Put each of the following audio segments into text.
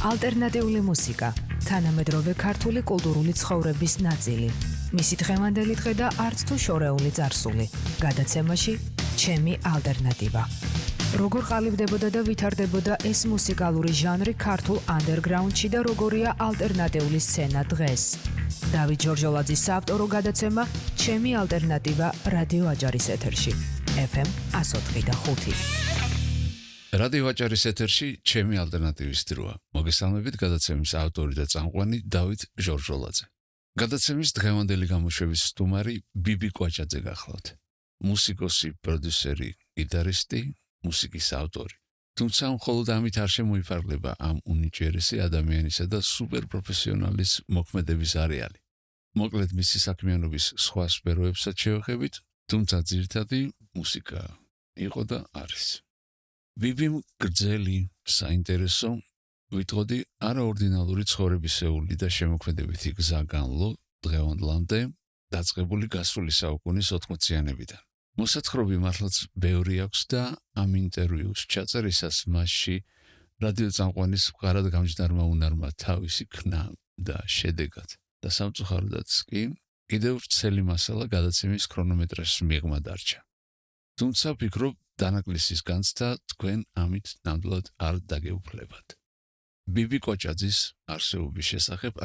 ალტერნატიული მუსიკა, თანამედროვე ქართული კულტურული ცხოვრების ნაწილი. მისი დღევანდელი დღე და არც თუ შორეული წარსული. გადაცემაში ჩემი ალტერნატივა. როგორ ყალიბდებოდა და ვითარდებოდა ეს მუსიკალური ჟანრი ქართულ ანდერგრაუნდში და როგორია ალტერნატიული სცენა დღეს. დავით ჯორჯოლაძის საავტორო გადაცემა ჩემი ალტერნატივა რადიო აჭარის ეთერში. FM 104.5. რადიო აჭარის ეთერში ჩემი ალტერნატივის დროა. მოგესალმებით, გადაცემის ავტორი და წამყვანი დავით ჯორჯოლაძე. გადაცემის დღევანდელი გამოშვების სტუმარი ბიბი კვაჭაძე გახლავთ. მუსიკოსი, პროდიუსერი, გიტარისტი, მუსიკის ავტორი. თუმცა მხოლოდ ამით არ შემოიფარგლება ამ უნიჭიერესი ადამიანისა და სუპერპროფესიონალის მოქმედების არეალი. მოკლედ მისი საქმიანობის სხვა სფეროებსაც შევეხებით, თუმცა ძირითადი მუსიკა იყო და არის. ბიბიმ გრძელი, საინტერესო, ვიტყოდი არაორდინალური ცხოვრებისეული და შემოქმედებითი გზა განლო დღევანდლამდე დაწყებული გასული საუკუნის 80-იანებიდან. მოსაცხრობი მართლაც ბევრი აქვს და ამ ინტერვიუს ჩაწერისას მასში რადიო წამყვანის მყარად გამჯდარმა უნარმა თავისი ქნა და შედეგად და სამწუხაროდაც კი კიდევ ვრცელი მასალა გადაცემის ქრონომეტრაჟს მიღმა დარჩა. თუმცა ვფიქრობ, დანაკლისის განცდა თქვენ ამით ნამდვილად არ დაგეუფლებათ. ბიბი კვაჭაძის არსებობის შესახებ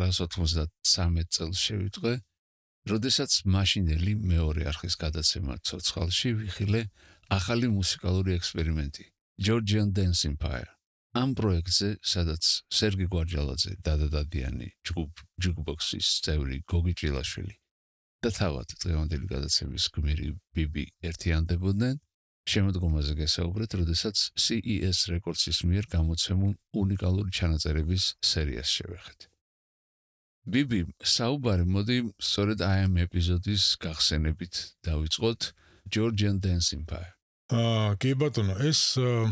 1993 წელს შევიტყვე, როდესაც მაშინელი მეორე არხის გადაცემა ცოცხალში ვიხილე ახალი მუსიკალური ექსპერიმენტი Georgian Dance Empire. ამ პროექტზე, სადაც სერგი გვარჯალაძე, დადა დადიანი, ჯუკბოქსის წევრი გოგი ჭილაშვილი და თავად დღევანდელი გადაცემის გმირი ბიბი ერთიანდებოდნენ, შემოდგომაზე გესაუბრეთ, როდესაც CES Records-ის მიერ გამოცემულ უნიკალური ჩანაწერების სერიას შევეხეთ. ბიბი, საუბარი მოდი სწორედ აი ამ ეპიზოდის გახსენებით დავიწყოთ Georgian Dance Empire. კი ბატონო, ეს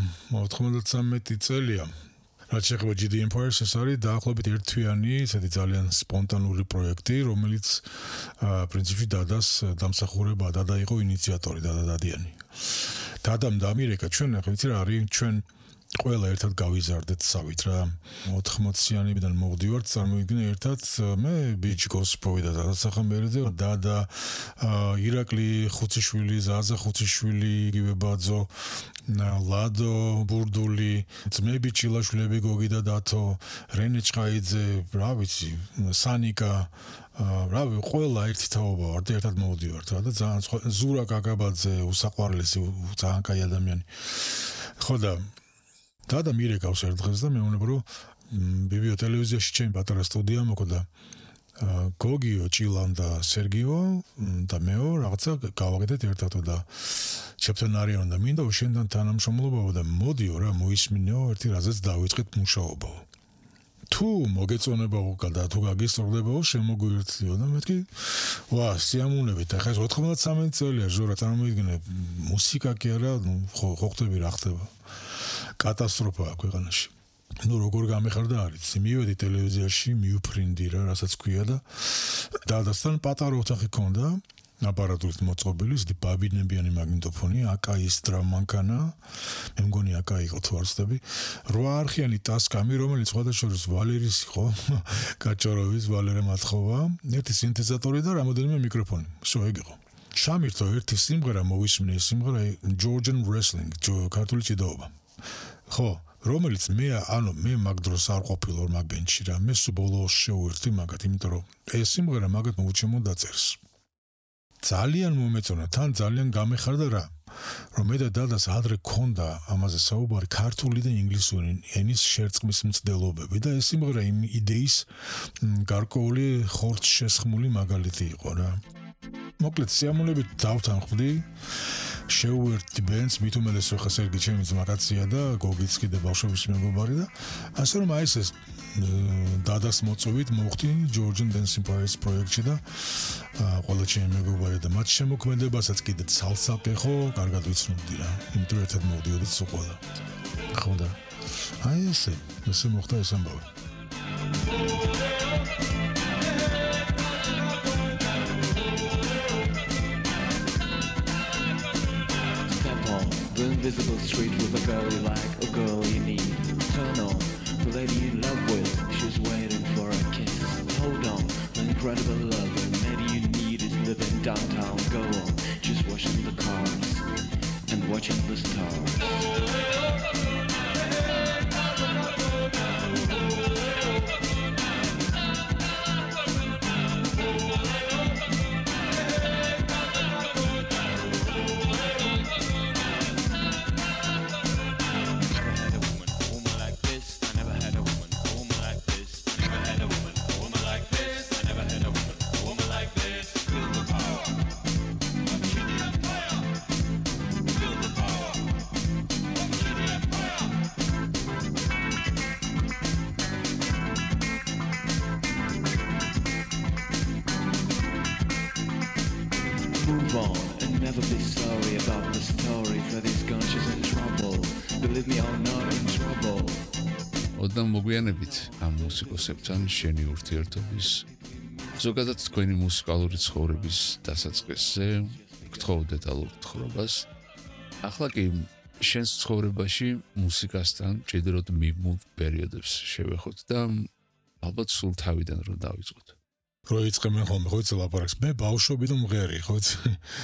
93 წელია. რაც შეეხება GD Empire-ს, ეს არის დაახლოებით ერთთვიანი, ესეთი ძალიან სპონტანური პროექტი, რომელიც პრინციპში დადას დამსახურება, დადა იყო ინიციატორი, დადა დადიანი. დადამ დამირეკა ჩვენ, ახლა ვიცი რა არის, ჩვენ ყველა ერთად გავიზარდეთ სავით რა. 80-იანებიდან მოვდივართ, წარმოიდგინე ერთად მე ბიჭკოს პოვიდა დასახამერეზე, დადა ირაკლი ხუციშვილი, ზაზა ხუციშვილი, იგივე ბაძო, ლადო ბურდული, ძმები ჭილაშვილები, გოგი და დათო, რენე ჭყაიძე, რა ვიცი, სანიკა, რავი, ყველა ერთი თაობა ვარ და ერთად მოვდივართ რა და ძალიან ზურა კაკაბაძე, უსაყვარლესი, ძალიან კაი ადამიანი. ხო და დადა მირეკავს ერთ დღეს და მეუბნება რომ ბიბიო ტელევიზიაში ჩემი პატარა სტუდია მოხდა გოგიო, ჭილან და სერგიო და მეო რაღაცა გავაკეთეთ ერთად და ჩემთან არიან და მინდა შენთან თანამშრომლობაო და მოდიო რა მოისმინეო ერთი რაზეც დავიწყეთ მუშაობაო. თუ მოგეწონებაო და თუ გაგისწორდებაო შემოგვიერთლიო და მეთქი ვა სიამოვნებით ახლა 93 წელია ჟორა წარმოიდგინე მუსიკა კი არა ხო ხვდები რა ხდება კატასტროფაა ქვეყანაში. ნუ როგორ გამეხარდა არის მივედი ტელევიზიაში მიუფრინდი რა რასაც ქვია და დადასთან პატარა ოთახი ქონდა აპარატურით მოწყობილი ისეთი ბაბინებიანი მაგნიტოფონი აკაის დრამანკანა მე მგონი აკაი იყო თუ არ ვცდები 8 არხიანი ტასკამი რომელიც სხვადასხვა ვალერის იყო კაჭოროვის ვალერე მათხოვა ერთი სინთეზატორი და რამოდენიმე მიკროფონი всё ეგ იყო შამირთო ერთი სიმღერა მოვისმინე სიმღერა Georgian Wrestling ქართული ჭიდაობა ხო რომელიც მე მაგ დროს არ ყოფილი ვარ მაგ ბენჩში რა მე სუბოლოს შევერთი მაგათ იმიტომ რომ ეს სიმღერა მაგათ მოვუჩემო დაწერს ძალიან მომეწონა თან ძალიან გამეხარდა რა რომ მე და დადას ადრე ქონდა ამაზე საუბარი ქართული და ინგლისური ენის შერწყმის მცდელობები და ეს სიმღერა იმ იდეის გარკვეული ხორცშესხმული მაგალითი იყო რა მოკლედ სიამოვნებით დავთანხმდი შევერთი ბენდს მით უმეტეს ხა სერგი ჩემი ძმაკაცია და გოგიც კიდე ბავშვობის მეგობარი და ასე რომ აი ეს დადას მოწვევით მოვხდი Georgian Dance Empire პროექტში და ყველა ჩემი მეგობარი და მათ შემოქმედებასაც კიდე ცალსაკე ხო კარგად ვიცნობდი რა იმიტომ ერთად მოვდიოდით სულ ყველა ხო და აი ესე მოხდა ეს ამბავი The invisible street with a girl you like, a girl you need. Turn on the lady in love with, she's waiting for a kiss. Hold on, my incredible lover, maybe you need is living downtown. Go on, just washing the cars and watching the stars. Move on and never be sorry about the story. For this gun she's in trouble. Believe me, I'm not in trouble. ოდნავ მოგვიანებით ამ მუსიკოსებთან შენი ურთიერთობის ზოგადად თქვენი მუსიკალური ცხოვრების დასაწყისზე გთხოვ დეტალურ თხრობას. ახლა კი შენს ცხოვრებაში მუსიკასთან ჭიდროდ მიმმულ პერიოდებს შევეხოთ და ალბათ სულ თავიდან რომ დავიწყოთ. როიწყებენ ხოლმე ხო იცი ლაპარაკს მე ბავშვობი და მღერი ხო იცი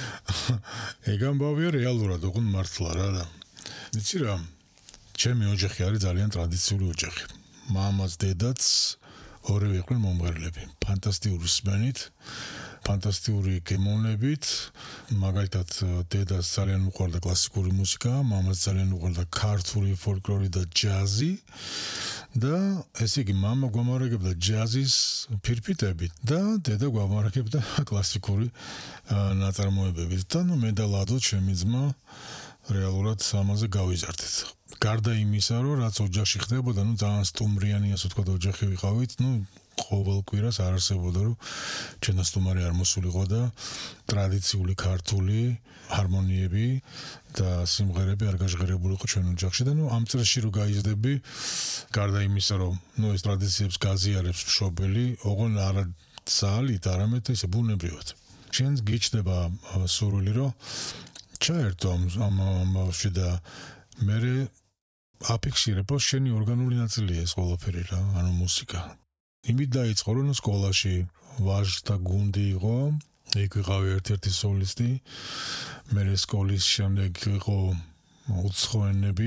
ეგ ამბავია რეალურად უგუნ მართლა რა და იცი რა ჩემი ოჯახი არის ძალიან ტრადიციული ოჯახი მამაც დედაც ორივე იყვნენ მომღერლები ფანტასტიკური სმენით ფანტასტიკური გემოვნებით მაგალითად დედას ძალიან უყვარდა კლასიკური მუსიკა მამას ძალიან უყვარდა ქართული ფოლკლორი და ჯაზი და ესე იგი მამა გვამარაგებდა ჯაზის ფირფიტებით და დედა გვამარაგებდა კლასიკური ნაწარმოებებით და ნუ მე და ლადო ჩემი ძმა რეალურად ამაზე გავიზარდეთ გარდა იმისა რომ რაც ოჯახში ხდებოდა ნუ ძალიან სტუმრიანი ასე ვთქვათ ოჯახი ვიყავით ნუ ყოველ კვირას არ არსებობდა რომ ჩენასტუმარი არ მოსულიყო და ტრადიციული ქართული ჰარმონიები და სიმღერები არ გაჟღერებულიყო ჩვენ ოჯახში და ნუ ამ წრეში რომ გაიზრდები გარდა იმისა რომ ნუ ეს ტრადიციებს გაზიარებს მშობელი ოღონ არა ძალით არამედ ესე ბუნებრივად შენს გიჩნდება სურვილი რომ ჩაერთო ამაში და მე აფიქსირებო შენი ორგანული ნაწილია ეს ყველაფერი რა ანუ მუსიკა იმით დაიწყო რომ სკოლაში ვაჟთა გუნდი იყო იქ ვიყავი ერთ-ერთი სოლისტი მე სკოლის შემდეგ იყო უცხოენები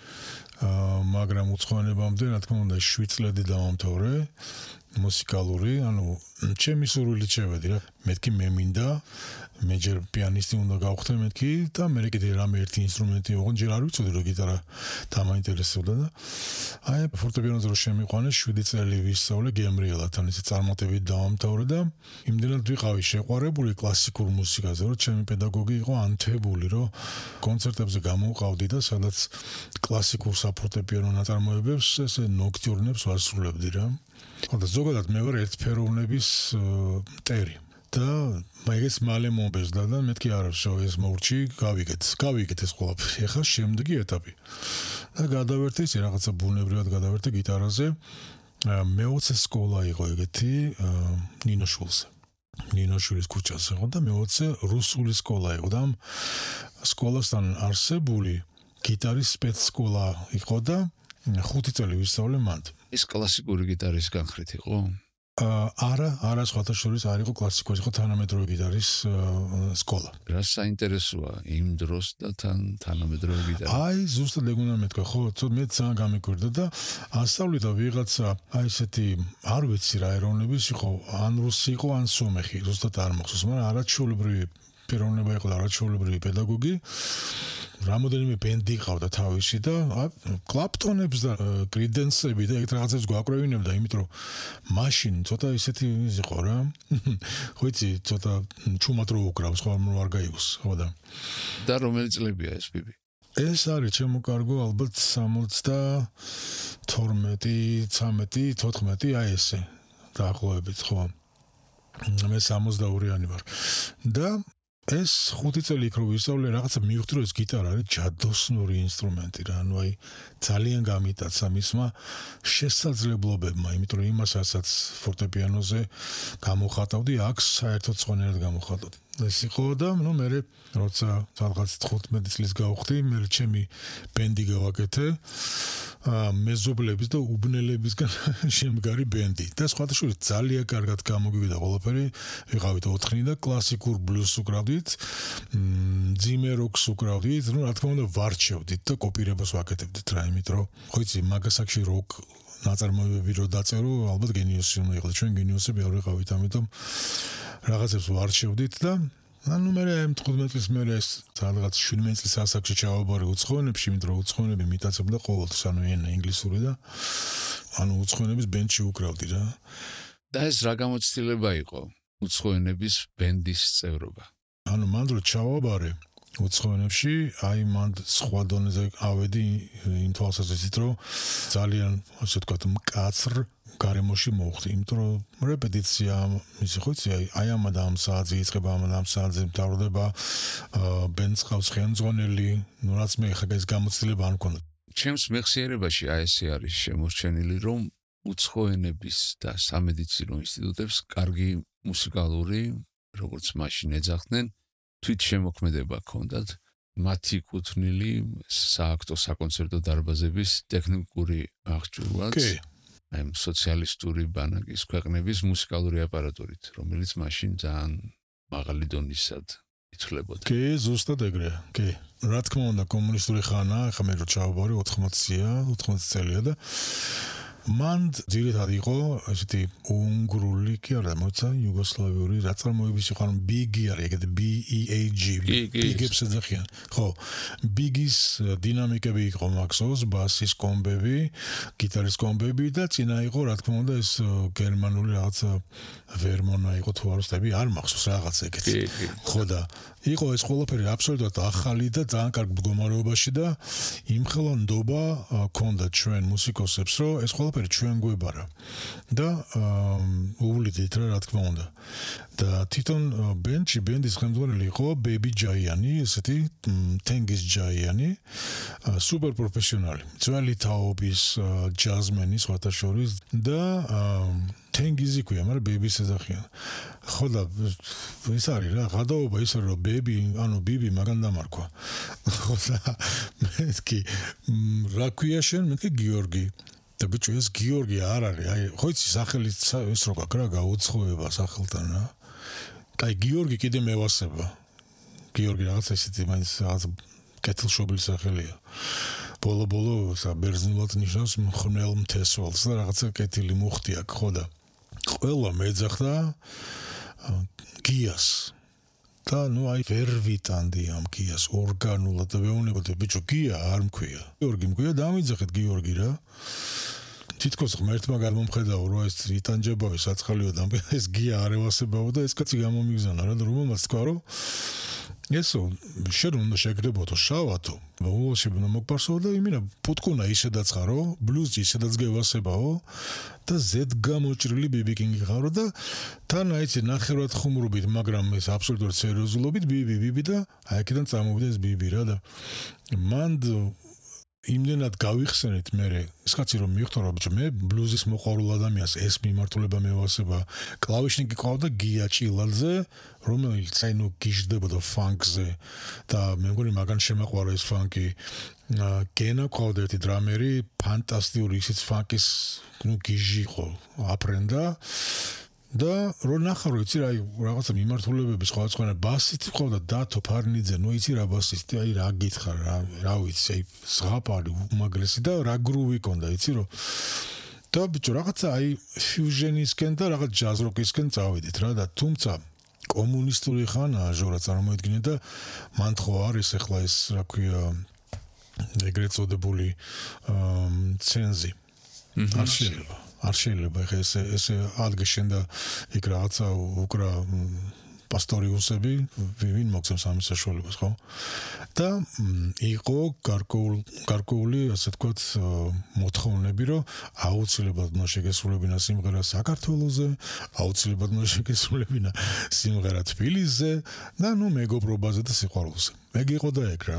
მაგრამ უცხოენებამდე რა თქმა უნდა 7 წლები დავამთავრე მუსიკალური ანუ ჩემი სურვილი შევედი რა მეთქი მე მინდა მე ჯერ პიანისტი უნდა გავხდე მეთქი და მე კიდე რამე ერთი ინსტრუმენტი ოღონდ ჯერ არ ვიცოდი რომ გიტარა დამაინტერესებდა და აი ფორტეპიანოზე რომ შემიყვანე 7 წელი ვისწავლე გემრიელთან ისე წარმატებით დავამთავრე და იმდენად ვიყავი შეყვარებული კლასიკურ მუსიკაზე რომ ჩემი პედაგოგი იყო ანთებული რომ კონცერტებზე გამოვყავდი და სადაც კლასიკურ საფორტეპიანო ნაწარმოებებს ესე ნოქტიურნებს ვასრულებდი რა და ზოგადად მე ვარ ერთფეროვნების მტერი და მაგას მალე მომბეზდა და მეთქი არაფშო ეს მოურჩი გავიგეთ ეს ყველაფერი ახლა შემდეგი ეტაპი და გადავერთე ისე რაღაცა ბუნებრივად გადავერთე გიტარაზე მე-20 სკოლა იყო ეგეთი ნინოშვილის ქუჩაზე ხო და მე-20 რუსული სკოლა იყო და ამ სკოლასთან არსებული გიტარის სპეცსკოლა იყო და 5 წელი ვისწავლე მანდ ეს კლასიკური გიტარის განხრით იყო? არა სხვათა შორის არ იყო კლასიკური, იყო თანამედროვე გიტარის სკოლა. რა საინტერესოა იმ დროს და თანამედროვე გიტარი? აი, ზუსტად ეგ უნდა მეთქვა, ხო, მე ძალიან გამიკვირდა და ასწავლიდა ვიღაცა, აი ესეთი, არ ვიცი რა ეროვნების იყო, ან რუსი იყო, ან სომეხი, ზუსტად არ მახსოვს, მაგრამ არაჩვეულებრივი პიროვნება იყო და არაჩვეულებრივი პედაგოგი. რამოდენიმე ბენდი ყავდა თავისი და კლაპტონებს და კრიდენსები და ეგ რაღაცებს გვაკრევინებდა, იმიტომ რომ მაშინ ცოტა ისეთი იყო რა. ხო იცი, ცოტა ჩუმად რო უკრავს, ხო არ გაიგოს, ხო და. და რომელი წლებია ეს ბიბი? ეს არის ჩემო კარგო ალბათ 72, 13, 14, აი ესე. დაახლოებით, ხო. მე 62-იანი ვარ. და ეს 5 წელი იქ რო ვისწავლე რაღაცა მივხვდი რომ ეს გიტარა არის ჯადოსნური ინსტრუმენტი რა ანუ აი ძალიან გამიტაცა მისმა შესაძლებლობებმა იმიტომ რომ იმასაც ფორტეპიანოზე გამოხატავდი აქ საერთოდ სხვანაირად გამოხატავდი ეს იყო და მე როცა რაღაც 15 წლის გავხდი, მე ჩემი ბენდი გავაკეთე. მეზობლების და უბნელებისგან შემდგარი ბენდი და სხვათა შორის ძალიან კარგად გამოგივიდა ყველაფერი. ვიყავით 4-ნი და კლასიკურ ბლუზს უკრავდით, ძიმე როკს უკრავდით, რა თქმა უნდა ვარჩევდით და კოპირებას ვაკეთებდით რა, იმიტომ რომ ხო იცი, მაგასაკში როკ ნაწარმოებები რო დაწერო, ალბათ გენიოსი უნდა იყო, ჩვენ გენიოსები არ ვიყავით, ამიტომ რაღაცებს ვარჩევდით და მე 15 წლის მერე ეს რაღაც 17 წლის ასაკში ჩავაბარე უცხოენებში, იმიტომ რომ უცხოენები მიტაცებდა ყოველთვის, ენა ინგლისური და უცხოენების ბენდში უკრავდი რა. და ეს რა გამოცდილება იყო? უცხოენების ბენდის წევრობა. მან რო ჩავაბარე უცხოენებში, მან სხვა დონეზე ავედი იმ თვალსაზრისით, რომ ძალიან, ასე ვთქვათ, მკაცრ გარემოში მოვხდი, იმიტომ რომ რეპეტიცია, ისე ხო იცი, ამ საათზე იწყება, ამ საათზე მთავრდება, ბენდს ყავს ხელმძღვანელი, რაც მე ხა ეს გამოცდილება არ მქონდა. ჩემს მეხსიერებაში ესე არის შემორჩენილი, რომ უცხოენების და სამედიცინო ინსტიტუტებს კარგი მუსიკალური, როგორც მაშინ ეძახდნენ, თვითშემოქმედება ჰქონდათ, მათი კუთვნილი სააქტო საკონცერტო დარბაზების ტექნიკური აღჭურვაც. სოციალისტური ბანაკის ქვეყნების მუსიკალური აპარატურით, რომელიც მაშინ ძალიან მაღალი დონისად ითვლებოდა. კი, ზუსტად ეგრეა. კი. რა თქმა უნდა, კომუნისტური ხანაა, ხა მე რო ჩავაბარე 80 წელია და მან ძირითადად იყო ესეთი უნგრული კი არა მოიცა იუგოსლავიური რა წარმოების იყო ანუ ბიგი არის ეგეთი BEAG ბიგებს ეძახიან ხო ბიგის დინამიკები იყო მაქსოს ბასის კომბები გიტარის კომბები და წინა იყო რა თქმა უნდა ეს გერმანული რაღაცა ვერმონა იყო თუ არ ვსწრები არ მახსოვს რაღაც ეგეთი ხო და იყო ეს ყველაფერი აბსოლუტურად ახალი და ძალიან კარგ მდგომარეობაში და იმხელა ნდობა ქონდა ჩვენ მუსიკოსებს რომ ეს ყველაფერი ჩვენ გვებარა და უვლიდით რა თქმა უნდა და თვითონ ბენდის ხელმძღვანელი იყო ბეიბი ჯაიანი ესეთი თენგიზ ჯაიანი სუპერ პროფესიონალი ძველი თაობის ჯაზმენი სხვათა შორის და თენგიზი ქვია, მაგრამ ბეიბის ეძახიან. ხო და ეს არის რა, გადაობა ის რომ ბიბი მაგან დამარქვა. ხო და მეთქი რა ქვია შენ, მეთქი გიორგი. და ბიჭო ეს გიორგი არ არის, აი ხო იცი სახელი ეს რო გაკრა გაუცხოება სახელთან რა. აი გიორგი კიდე მევასება. გიორგი რაღაც ესეთი მაინც რაღაც კეთილშობილი სახელია. ბოლო საბერძნულად ნიშნავს მხნელ მთესვალს და რაღაცა კეთილი მუხტი აქვს ხო და ყველა მეძახდა გიას და აი ვერ ვიტანდი ამ გიას ორგანულად და ვეუბნებოდი ბიჭო გია არ მქვია გიორგი მქვია დამიძახეთ გიორგი რა თითქოს ღმერთმა გამომხედაო რომ ეს იტანჯებავი საწყალიო და ეს გია არ ევასებაო და ეს კაცი გამომიგზავნა რა და რომელმაც თქვა რომ ესო შენ უნდა შეგდებოდო შავათო ულში მოგპარსო და იმენა პუტკუნა ისედაც ხარო ბლუზი ისედაც გევასებაო და ზედ გამოჭრილი ბიბი კინგი ხარო და თან აიცი ნახევრად ხუმრობით მაგრამ ეს აბსოლუტურად სერიოზულობით ბიბი და აი აქედან წამოვიდა ეს ბიბი რა და მანდ იმდენად გავიხსენეთ მე ეს კაცი რომ მივხვდა რომ მე ბლუზის მოყვარულ ადამიანს ეს მიმართულება მევასება კლავიშნიკი ყავდა გია ჭილაძე რომელიც აინუ გიჟდებოდა ფანკზე და მე მგონი მაგან შემაყვარა ეს ფანკი გენა ყავდა ერთი დრამერი ფანტასტიკური ისიც ფანკის გიჟი იყო აფრენდა და რო ნახარო იცი რა რაღაცა მიმართულებების სხვადასხვა ბასისტი ყავდა დათო ფარნიძე ნუ იცი რა ბასისტი აი რა გითხარ რა ვიცი აი ზღაპარი უმაგრესი და რა გრუვი კონდა იცი რო და ბიჭო რაღაცა აი ფიუჟენისკენ და რაღაც ჯაზ როკისკენ წავედით რა და თუმცა კომუნისტური ხანაა ჟორა წარმოედგინე და მან ხო არის ახლა ეს რა ქვია ეგრეთ წოდებული ცენზი არ შეიძლება ხა ესე ადგეშენ და იქ რაღაცა უკრა პასტორიუსები ვინ მოგცემს ამის საშუალებას ხო და იყო გარკვეული ასე ვთქვათ მოთხოვნები რომ აუცილებლად უნდა შეგესრულებინა სიმღერა საქართველოზე აუცილებლად უნდა შეგესრულებინა სიმღერა თბილისზე და მეგობრობაზე და სიყვარულზე მე გიყო და ეგ რა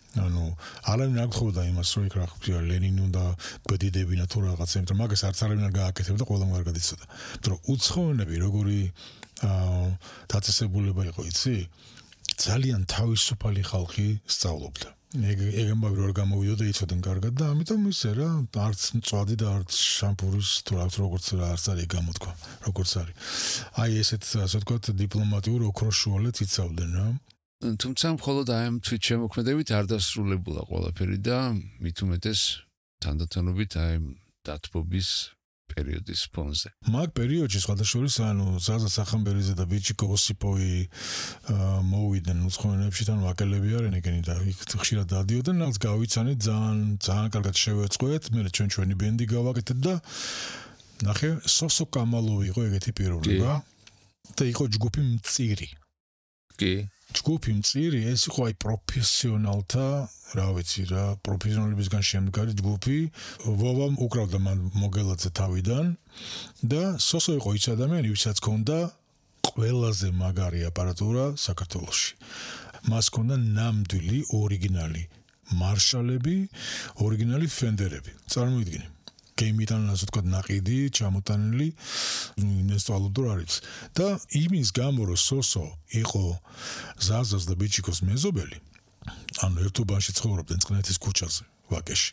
ანუ არავინ არ გთხოვდა იმას, რომ იქ რა ქვია ლენინი უნდა გვედიდებინა თუ რაღაცა, იმიტომ რომ მაგას არც არავინ არ გააკეთებდა, ყველამ კარგად იცოდა. იმიტომ რომ უცხოენები როგორი დაწესებულება იყო, იცი? ძალიან თავისუფალი ხალხი სწავლობდა. ეგ ამბავი რომ გამოვიდოდა იცოდნენ კარგად და ამიტომ ისე რა, არც მწვადი და არც შამპურის თუ როგორც არც არის გამოთქვა, როგორც არის. აი ესეთ ასე ვთქვათ დიპლომატიურ ოქროს შუალედს იცავდნენ რა. თუმცა მხოლოდ აი ამ თვით შემოქმედებით არ დასრულებულა ყველაფერი და მით უმეტეს თანდათანობით აი დათბობის პერიოდის ფონზე. მაგ პერიოდში სხვადასხვა ანუ ზაზა სახამბერიძე და ბიჭიკო ოსიპოვი მოვიდნენ უცხოენებში თან ვაკელები არიან ეგენი და იქ ხშირად დადიოდნენ, რაც გავიცანით ძალიან კარგად შევეწყვეთ, მე ჩვენი ბენდი გავაკეთეთ და ნახე სოსო კამალოვი იყო ეგეთი პიროვნება და იყო ჯგუფი მწირი. კი ჯგუფი მწირი ეს იყო აი პროფესიონალთა რა ვიცი რა პროფესიონალებისგან შემდგარი ჯგუფი ვოვამ უკრავდა მან მოგელაძე თავიდან და სოსო იყო ის ადამიანი ვისაც ჰქონდა ყველაზე მაგარი აპარატურა საქართველოში მას ჰქონდა ნამდვილი ორიგინალი მარშალები ორიგინალი ფენდერები წარმოიდგინე გეიმიდან ასე ვთქვათ ნაყიდი ჩამოტანილი ინსტალატორ არის და იმის გამო რომ სოსო იყო ზაზას და ბიჭიკოს მეზობელი ანუ ერთობაში ცხოვრობდნენ წყნეთის ქუჩაზე ვაკეში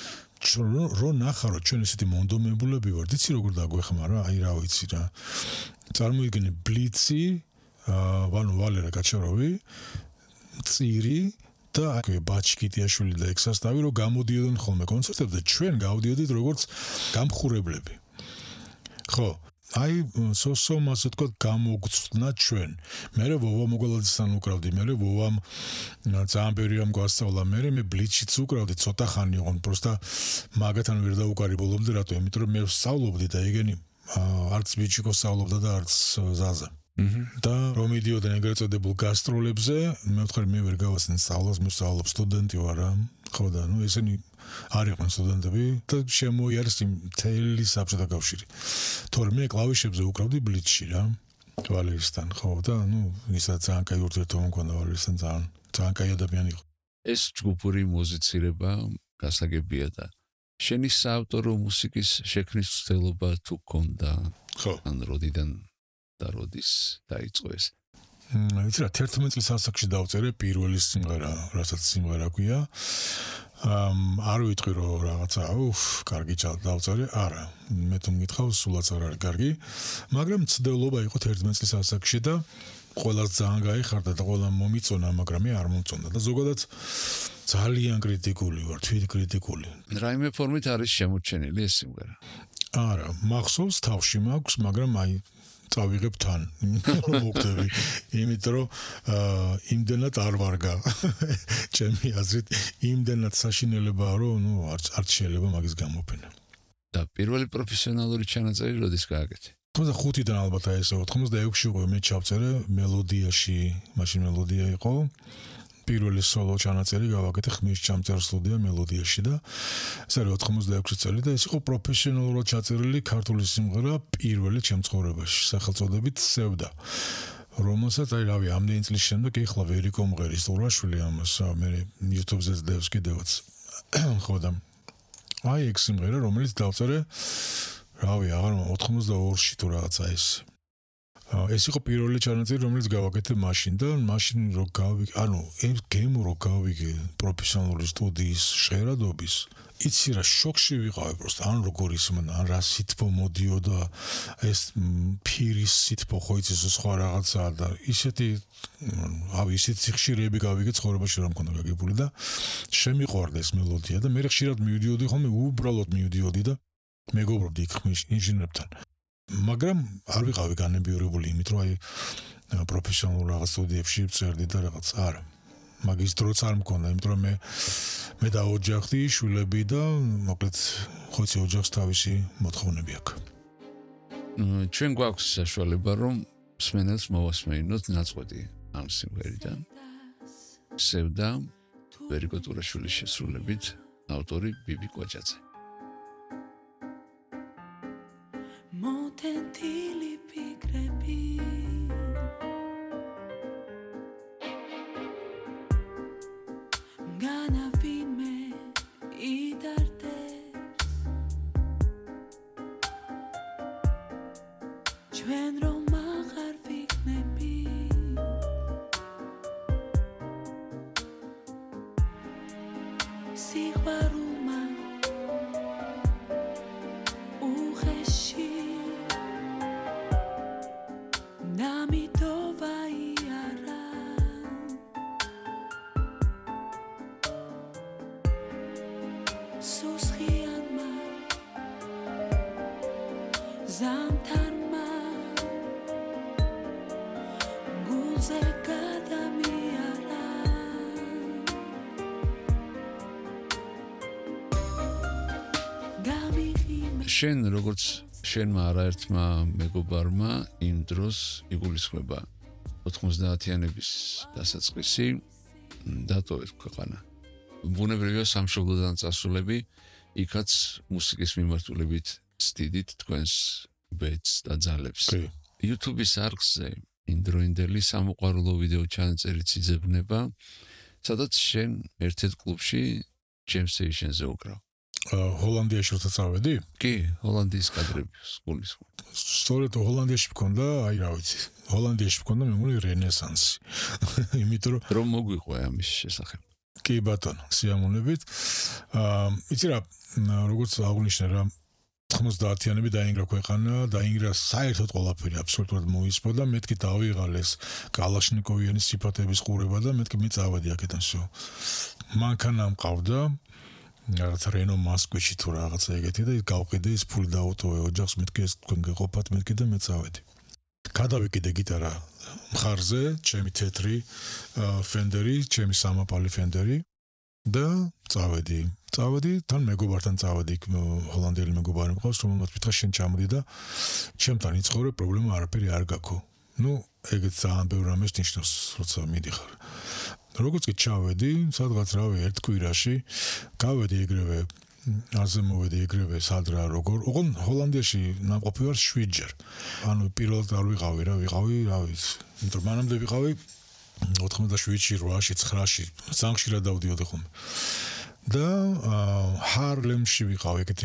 რო ნახარო ჩვენ ესეთი მონდომებულები ვართ იცი როგორ დაგვეხმარა აი რა ვიცი რა წარმოიდგინე ბლიცი ვანო ვალერა გაჩაროვი წირი და აი ბაჩკიტიაშვილი და ექსასტავი რომ გამოდიოდნენ ხოლმე კონცერტებზე ჩვენ გავდიოდით როგორც გამხურებლები ხო აი სოსომ ასე ვთქვათ გამოგწვნა ჩვენ მე ვოვა მოგოლაძესთან უკრავდი მე ვოვამ ძალიან ბევრი ამ გვასწავლა მე ბლიჩიც უკრავდი ცოტა ხანი იყო პროსტა მაგათან ვერ დაუკარიბოლობდი რატო იმიტომ რომ მე ვსწავლობდი და ეგენი არც ბიჭიკო სწავლობდა და არც ზაზა და რომ მიდიოდნენ ეგრეთ წოდებულ გასტროლებზე მე ვთქვი მე ვერ გავასწრებ სწავლას მე ვსწავლობ სტუდენტი ვარ რა ხო და ნუ ესენი არ იყვნენ სტუდენტები და შემოიარეს იმ თელი საბჭოთა კავშირი თორემ მე კლავიშებზე უკრავდი ბლიჩში რა ვალერისთან ხო და ნუ ისა ძალიან კაი ურთიერთობა მქონდა ვალერისთან ძალიან კაი ადამიანი იყო ეს ჯგუფური მუსიცირება გასაგებია და შენი საავტორო მუსიკის შექმნის ცდელობა თუ გქონდა ხო ან როდიდან და როდის დაიწყო ეს? იცი რა 11 წლის ასაკში დავწერე პირველი სიმღერა, რასაც სიმღერა ქვია. არ ვიტყვი რომ რაღაცა კარგი დავწერე, არა. მე თუ მგითხავ, სულაც არ არის კარგი, მაგრამ ცდელობა იყო 11 წლის ასაკში და ყველას ძალიან გაიხარდა და ყველა მომიწონა, მაგრამ მე არ მომწონდა და ზოგადად ძალიან კრიტიკული ვარ, თვითკრიტიკული. რაიმე ფორმით არის შემორჩენილი ეს სიმღერა? არა, მახსოვს თავში მაქვს, მაგრამ აი წავიღებ თან მოგდები იმიტომ რომ იმდენად არ ვარგა ჩემი აზრით იმდენად საშინელებაა რომ ნუ არც შეიძლება მაგის გამოფენა და პირველი პროფესიონალური ჩანაწერი როდის გააკეთე 95-დან ალბათ აი ესე 96-ში უკვე მე ჩავწერე მელოდიაში მაშინ მელოდია იყო პირველი სოლო ჩანაწერი გავაკეთე ხმის ჩამწერ სტუდია მელოდიაში და ეს არის 96 წელი და ეს იყო პროფესიონალურად ჩაწერილი ქართული სიმღერა პირველი ჩემ ცხოვრებაში სახელწოდებით სევდა რომელსაც აი რავი ამდენი წლის შემდეგ ეხლა ვერ იკომღერის თურაშვილი ამას მე YouTube-ზე დევს კიდევაც ხო და აი ეს სიმღერა რომელიც დავწერე რავი აღარ 92-ში თუ რაღაცა ეს ეს იყო პირველი ჩანაწერი რომელიც გავაკეთე მაშინ და მაშინ რო გავიგე ანუ ეს გემო რო გავიგე პროფესიონალური სტუდიის ჟღერადობის იცი რა შოქში ვიყავი პროსტა ან როგორ ისმენა ან რა სითბო მოდიოდა ეს ფირის სითბო ხო იცი სხვა რაღაცა და ისეთი ავი ისეთი სიხშირეები გავიგე ცხოვრებაში რომ მქონდა გაგებული და შემიყვარდა ეს მელოდია და მე ხშირად მივიდიოდი ხოლმე უბრალოდ მივიდიოდი და მეგობრობდი იქ ინჟინერებთან მაგრამ არ ვიყავი განებიურებული იმით რომ აი პროფესიონალურ რაღაც სტუდიებში ვწერდი და რაღაც არა მაგის დროც არ მქონდა იმიტომ რომ მე დაოჯახდი შვილები და მოკლედ ხოცი ოჯახს თავისი მოთხოვნები აქვს ჩვენ გვაქვს საშუალება რომ მსმენელს მოვასმენინოთ ნაწყვეტი ამ სიმღერიდან სევდა ვერიკო ტურაშვილის შესრულებით ავტორი ბიბი კვაჭაძე მოდენილი ფიქრები ჩვენ რომ აღარ ვიქნები სიყვარულმა უხეში ნამიტოვა იარა სუსხიანმა ზამთარმა გულზე გადამიარა შენ როგორც შენმა არაერთმა მეგობარმა იმ დროს იგულისხმება 90-იანების დასაწყისი დატოვეთ ქვეყანა. ბუნებრივია სამშობლოდან წასულები იქაც მუსიკის მიმართულებით სტიდით თქვენს ბედს და ძალებს. YouTube-ის არხზე ინდროინდელი სამოყვარულო ვიდეო ჩანაწერიც იძებნება, სადაც შენ ერთ-ერთ კლუბში Jam Session-ზე უკრავ. ჰოლანდიაში როცა წავედი? კი, ჰოლანდიის კადრების გულისხმობ. სწორედ ჰოლანდიაში მქონდა, აი რა ვიცი, ჰოლანდიაში მქონდა მე მგონი რენესანსი. იმიტომ რომ მოგვიყვე ამის შესახებ. კი ბატონო, სიამოვნებით. იცი რა, როგორც აღნიშნე რა 90-იანები დაინგრა ქვეყანა, დაინგრა საერთოდ ყველაფერი აბსოლუტურად მოისპო და მეთქი დავიღალეს კალაშნიკოვიანის სიფათების ყურება და მეთქი მიწავედი აქედან всё. მანქანა მყავდა რაღაც რენო მასკვიჩი თუ რაღაცა ეგეთი და გავყიდე ის ფული დაუტოვე ოჯახს მეთქი ეს თქვენ გეყოფათ მეთქი და მეწავედი. გადავიკიდე გიტარა მხარზე, ჩემი თეთრი ფენდერი, ჩემი სამაპალი ფენდერი და წავედი თან მეგობართან წავედი ჰოლანდიელი მეგობარი მყავს რომელმაც მითხრა შენ ჩამოდი და ჩემთან იცხოვრე პრობლემა არაფერი არ გაქვს. ნუ ეგეც ძალიან ბევრ რამეს ნიშნავს როცა მიდიხარ. როგორც კი ჩავედი, სადღაც რავი ერთ კვირაში გავედი ეგრევე აზე მოვედი ეგრევე სადრა როგორ ოღონ ჰოლანდიაში ნამყოფი ვარ 7 ჯერ. ანუ პირველად არ ვიყავი რა ვიცი, იმიტომ მანამდე ვიყავი 97-ში, 8-ში, 9-ში, სანხშირად დავდიოდი ხოლმე. და ჰარლემში ვიყავი ეგეთი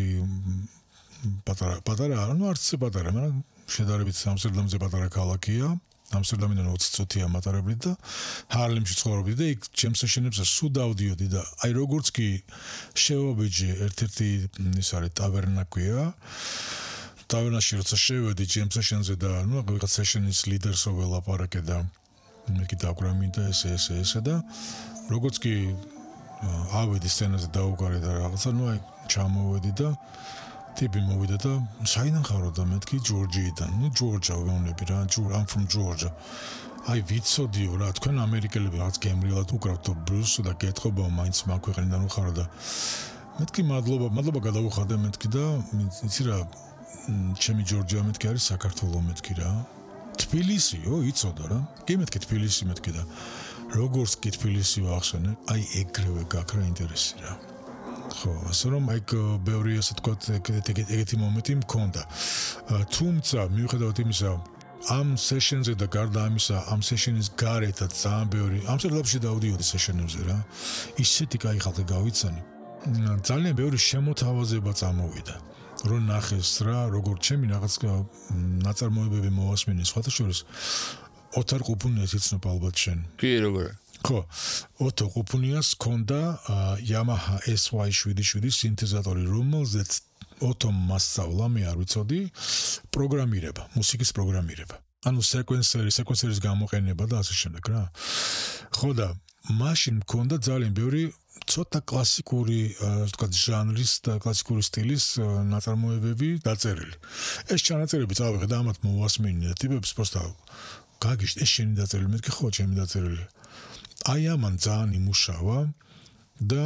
პატარა, ანუ არც პატარა, მაგრამ შედარებით ამსტერდამზე პატარა ქალაქია. ამსტერდამიდან 20 წუთია მატარებლით და ჰარლემში ცხოვრობდი და იქ Jam Session-ებზე სულ დავდიოდი და აი როგორც კი შევაბიჯე ერთ-ერთი ის არის ტავერნა ქვია. ტავერნაში როცა შევედი Jam Session-ზე და ნუ ვიღაც session-ის ლიდერსო ველაპარაკე და მე კი დაგვრამინდა ესე და როგორც კი ავედი სცენაზე დაუყარე და რაღაცა ნუ აი ჩამოვედი და ტიპი მოვიდა და საიდან ხარო და მეთქი ჯორჯიიდან. ნუ ჯორჯა ვეუბნები რა, I'm from Georgia. აი ვიცოდიო რა, თქვენ ამერიკელები რაღაც გემრიელად უკრავთ ბლუზს და გეტყობა მაინც მაგ ქვეყნიდან უხარო და მეთქი მადლობა გადავუხადე მეთქი და იცი რა, ჩემი ჯორჯია მეთქი არის საქართველოს მეთქი რა. თბილისიო, იცოდა რა. კი მეთქი თბილისი მეთქი და როგორც კი თბილისი ვახსენე, აი ეგრევე გაქრა ინტერესი რა. ხო, ასე რომ აი ბევრი ასე თქვა ეგეთი მომენტი მქონდა. თუმცა მიუხედავად იმისა, ამ session-ზე და გარდა ამისა, ამ session-ის გარეთაც ძალიან ბევრი ამსტერდამში დავდიოდი session-ებზე რა. ისეთი კაი ხალხი გავიცანი. ძალიან ბევრი შემოთავაზება წამოვიდა. რომ ნახეს რა, როგორც ჩემი რაღაც ნაწარმოებები მოვასმინე სხვათა შორის ოთარ ყუფუნიას იცნობ ალბათ შენ. კი, როგორ? ხო, ოტო ყუფუნიას ჰქონდა Yamaha SY77 სინთეზატორი, რომელზეც ოტომ მასწავლა, მე არ ვიცოდი, პროგრამირება, მუსიკის პროგრამირება. ანუ სეკვენსერის გამოყენება და ასე შემდეგ რა. ხო და მაშინ მქონდა ძალიან ბევრი ცოტა კლასიკური, თქვა ჟანრის და კლასიკური სტილის ნაწარმოებები დაწერილი. ეს ჩანაწერები წავიღე და ამათ მოვასმინე ტიპებს პროსტა გაგიშ ეს შენი დაწერილი, მეთქი ხო, ჩემი დაწერილი. აი ამან ძალიან იმუშავა და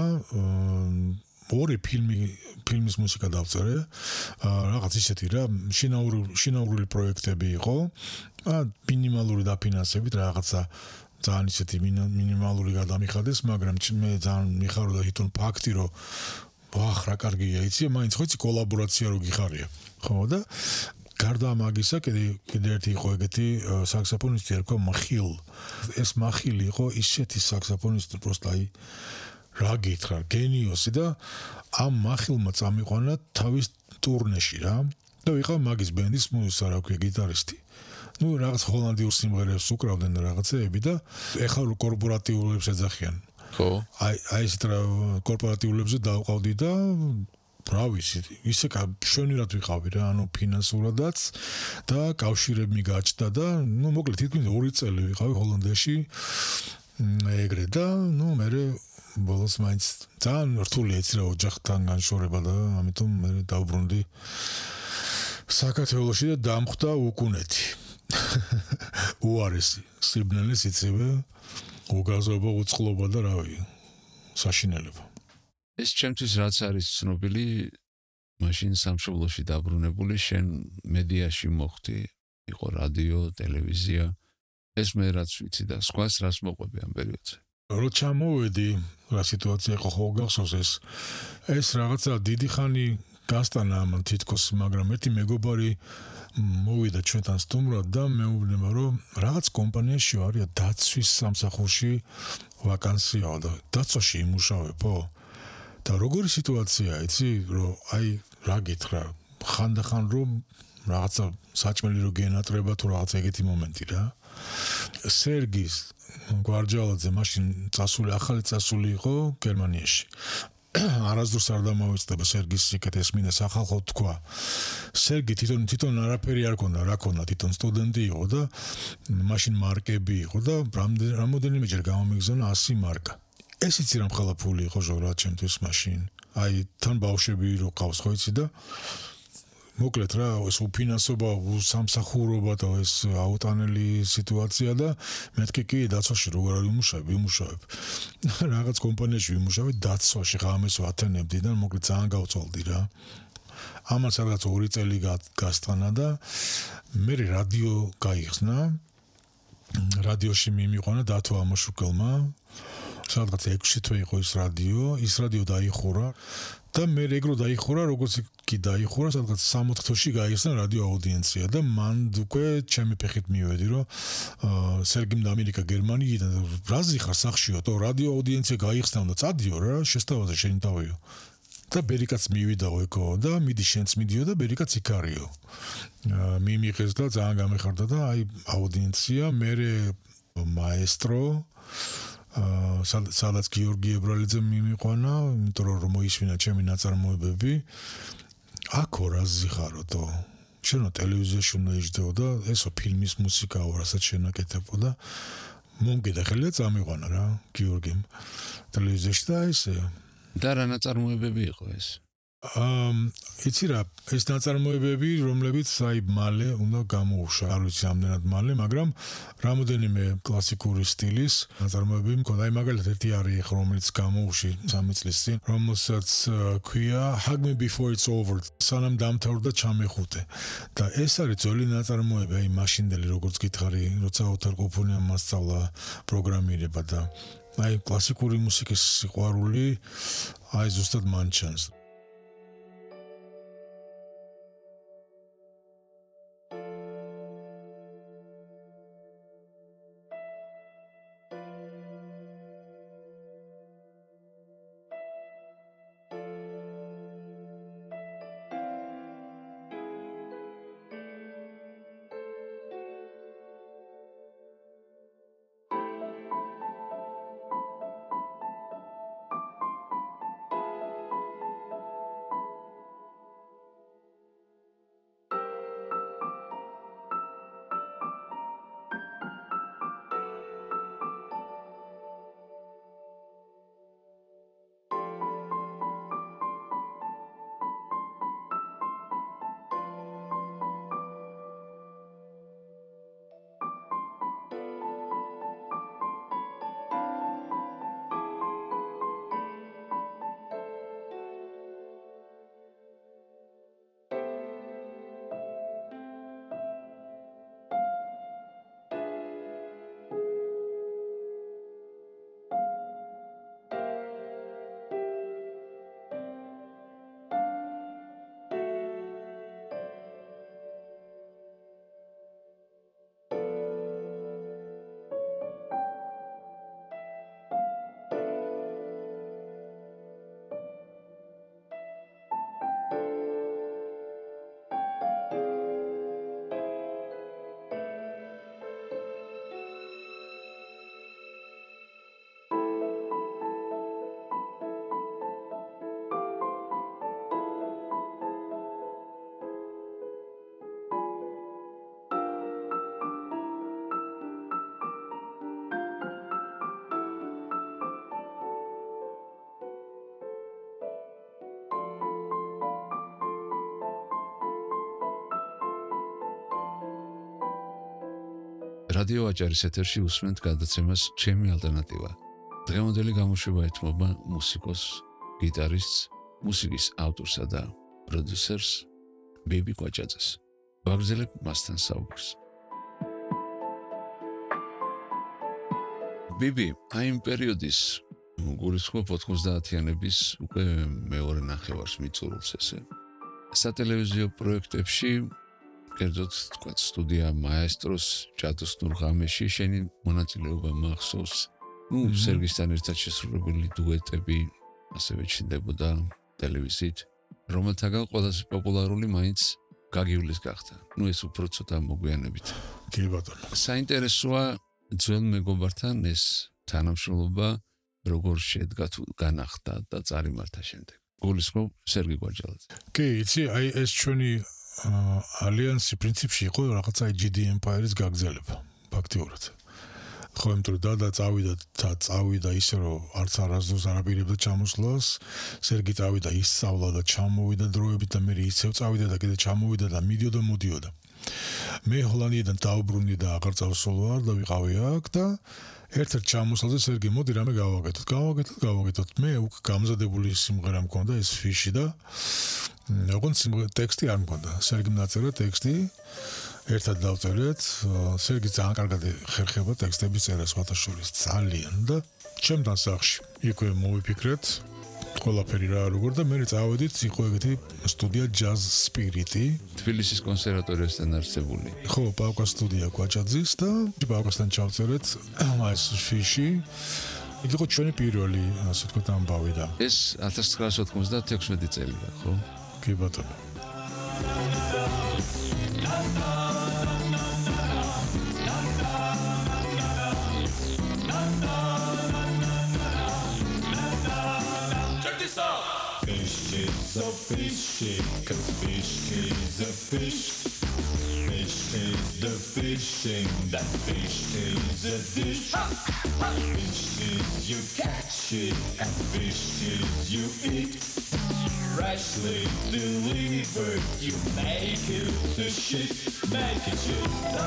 ორი ფილმის მუსიკა დავწერე. რაღაც ისეთი რა, შინაურული პროექტები იყო. მინიმალური დაფინანსებით რაღაცა ძალიან ისეთი მინიმალური გადამიხადეს, მაგრამ მე ძალიან მიხარდა თვითონ ფაქტი, რომ ვახ რა კარგია, იცი, მაინც ხო იცი კოლაბორაცია რო გიხარია. ხო და გარდა მაგისა, კიდე ერთი იყო ეგეთი საქსოფონისტი, ერქვა მახილ. ეს მახილი იყო ისეთი საქსოფონისტი, პროსტა აი რა გითხრა, გენიოსი და ამ მახილმა წამიყვანა თავის ტურნეში რა. და ვიყავ მაგის ბენდის რა ქვია გიტარისტი. ნუ რაღაც ჰოლანდიურ სიმღერებს უკრავდნენ რაღაცეები და ეხლა კორპორატიულებს ეძახიან. ხო. აი ეს კორპორატიულებზე დავყავდი და რა ვიცი, ისე შვენივრად ვიყავი რა, ანუ ფინანსურადაც და კავშირები გაჩნდა და ნუ მოკლედ თითქმის 2 წელი ვიყავი ჰოლანდიაში. ეგრე და ნუ მე ბოლოს მაინც ძალიან რთული ეცრა ოჯახთან განშორება და ამიტომ მე დავბრუნდი საქართველოში და დამხვდა უკუნეთი. უარესი, სიბნელე, სიცივე, უგაზრობა, უწყლობა და რავი, საშინელება. ეს ჩემთვის რაც არის ცნობილი, მაშინ სამშობლოში დაბრუნებული შენ მედიაში მოხდი, იყო რადიო, ტელევიზია. ეს მე რაც ვიცი და სხვას რას მოყვები ამ პერიოდზე. რო ჩამოვედი, რა სიტუაცია იყო ხო გახსოვს ეს რაღაცა დიდი ხანი გასტანა ამან თითქოს, მაგრამ ერთი მეგობარი მოვიდა ჩვენთან სტუმრად და მეუბნება რომ რაღაც კომპანიაში არის დაცვის სამსახურში ვაკანსია და დაცვაში იმუშავებო და როგორი სიტუაცია იცი რომ აი რა გითხრა ხანდახან რომ რაღაცა საჭმელი რო გენატრება თუ რაღაც ეგეთი მომენტი რა სერგის გვარჯალაძე მაშინ ახალი წასული იყო გერმანიაში არასდროს არ დამოვიწყდება სერგის სიკეთეს მინდა სახალხო თქვა სერგი თვითონ არაფერი არ ქონდა რა ქონდა თვითონ სტუდენტი იყო და მაშინ მარკები იყო და რამოდენიმეჯერ გამომიგზავნა 100 მარკა ეს იცი რამ ხალა ფული იყო ჟორა ჩემთვის მაშინ აი თან ბავშვები რო ყავს ხო იცი და მოკლედ რა ეს უფინანსობა სამსახურობა და ეს აუტანელი სიტუაცია და მეთქი კი დაცვაში როგორ არ ვიმუშავებ რაღაც კომპანიაში ვიმუშავე დაცვაში ღამეს ვათენებდი და მოკლედ ძალიან გავწვალდი რა ამას რაღაც 2 წელი გასტანა და მე რადიო გაიხსნა რადიოში მიმიყვანა დათო ამაშუკელმა სადღაც 6 თვე იყო ის რადიო დაიხურა და მე ეგრო დაიხურა როგორც კი დაიხურა სადღაც 60 თვეში გაიხსნა რადიო აუდიენცია და მან უკვე ჩემი ფეხით მივედი რომ სერგიმ და ამერიკა გერმანიიდან რაზი ხარ სახშიო თო რადიო აუდიენცია გაიხსნა და წადიო რა შესთავაზე შენი თავიო და ბერიკაც მივიდაო ეკო და მიდი შენც მიდიო და ბერიკაც იქარიო მიმიღეს და ძალიან გამეხარდა და აი აუდიენცია მე მაესტრო სადაც გიორგი ებრალიძე მიმიყვანა, იმიტომ რომ მოისმინა ჩემი ნაწარმოებები. აქო რაზი ხაროთო. შენო ტელევიზიაში უნდა იჯდეო და ესო ფილმის მუსიკაო, რასაც შენაკეთებო და მომგედა ხელია წამიყვანა რა, გიორგიმ ტელევიზიაში და ესე. და რა ნაწარმოებები იყო ეს? იცი რა, ეს ნაწარმოებები, რომლებიც აი მალე უნდა გამოუშვა, არ ვიცი ამდენად მალე, მაგრამ რამოდენიმე კლასიკური სტილის ნაწარმოებები მქონდა. აი მაგალითად ერთი არის ხო, რომელიც გამოუში 3 წლის წინ, რომელსაც ქვია Hug Me Before It's Over, სანამ დამთავრდა ჩამეხუტე. და ეს არის ძველი ნაწარმოები, აი მაშინდელი როგორც გითხარი, როცა ოთარ ყופუნიამ მასწავლა პროგრამირება და აი კლასიკური მუსიკის სიყვარული აი ზუსტად მან ჩანს. რადიო აჭარის ეთერში უსმენთ გადაცემას ჩემი ალტერნატივა. დღევანდელი გამოშვება ეთმობა მუსიკოს, გიტარისტს, მუსიკის ავტორსა და პროდიუსერს ბიბი კვაჭაძეს. ვაგრძელებ მასთან საუბარს. ბიბი, აი იმ პერიოდის გულისხმობ 90-იანების უკვე მეორე ნახევარს მიწურულს ესე. სატელევიზიო პროექტებში კერძოდ თქვა სტუდია მაესტროს ჯადოსნურ ღამეში შენი მონაწილეობა მახსოვს. სერგისთან ერთად შესრულებული დუეტები ასევე ჩნდებოდა ტელევიზიით, რომელთაგან ყველაზე პოპულარული მაინც გაგივლის გახდა. ეს უფრო ცოტა მოგვიანებით. კი ბატონო. საინტერესოა ძველ მეგობართან ეს თანამშრომლობა როგორ შედგა თუ განახდა და წარიმართა შემდეგ. გულისხმობ სერგი კვაჭაძე. კი, იცი, აი ეს ჩვენი ალიანსი პრინციპში იყო რაღაცა GD Empire-ის გაგრძელება, ფაქტიურად. ხო, იმიტომ რომ და წავიდა ისე რომ არც არასდროს არ აპირებდა ჩამოსვლას, სერგი წავიდა ისწავლა და ჩამოვიდა დროებით და მე ისევ წავიდა და კიდე ჩამოვიდა და მიდიოდა. მე ჰოლანდიიდან დავბრუნდი და აღარ წავსულვარ და ვიყავი აქ და ერთ-ერთ ჩამოსვლაზე სერგი მოდი რამე გავაკეთოთ. მე უკვე გამზადებული სიმღერა მქონდა ეს ფიში და ოღონდ ტექსტი არ მქონდა. სერგიმ დაწერა ტექსტი, ერთად დავწერეთ. სერგი ძალიან კარგად ხერხება ტექსტების წერას სხვათაშორის ძალიან და ჩემთან სახლში იქვე მოვიფიქრეთ ყველაფერი რა როგორ და მე წავედით იყო ეგეთი სტუდია Jazz Spirit-ი თბილისის კონსერვატორიასთან არსებული. ხო, პავკა სტუდია კვაჭაძის და პავკასთან ჩავწერეთ ეს ფიში. იგი იყო ჩვენი პირველი, ასე ვთქვათ, ამბავი და ეს 1996 წელია, ხო? კი ბატონო. A fishy, 'cause fish is a fish. Fish is the fishing, that fish is a dish. Fish is you catch it, and fish is you eat. Freshly delivered, you make it the shit, make it shit.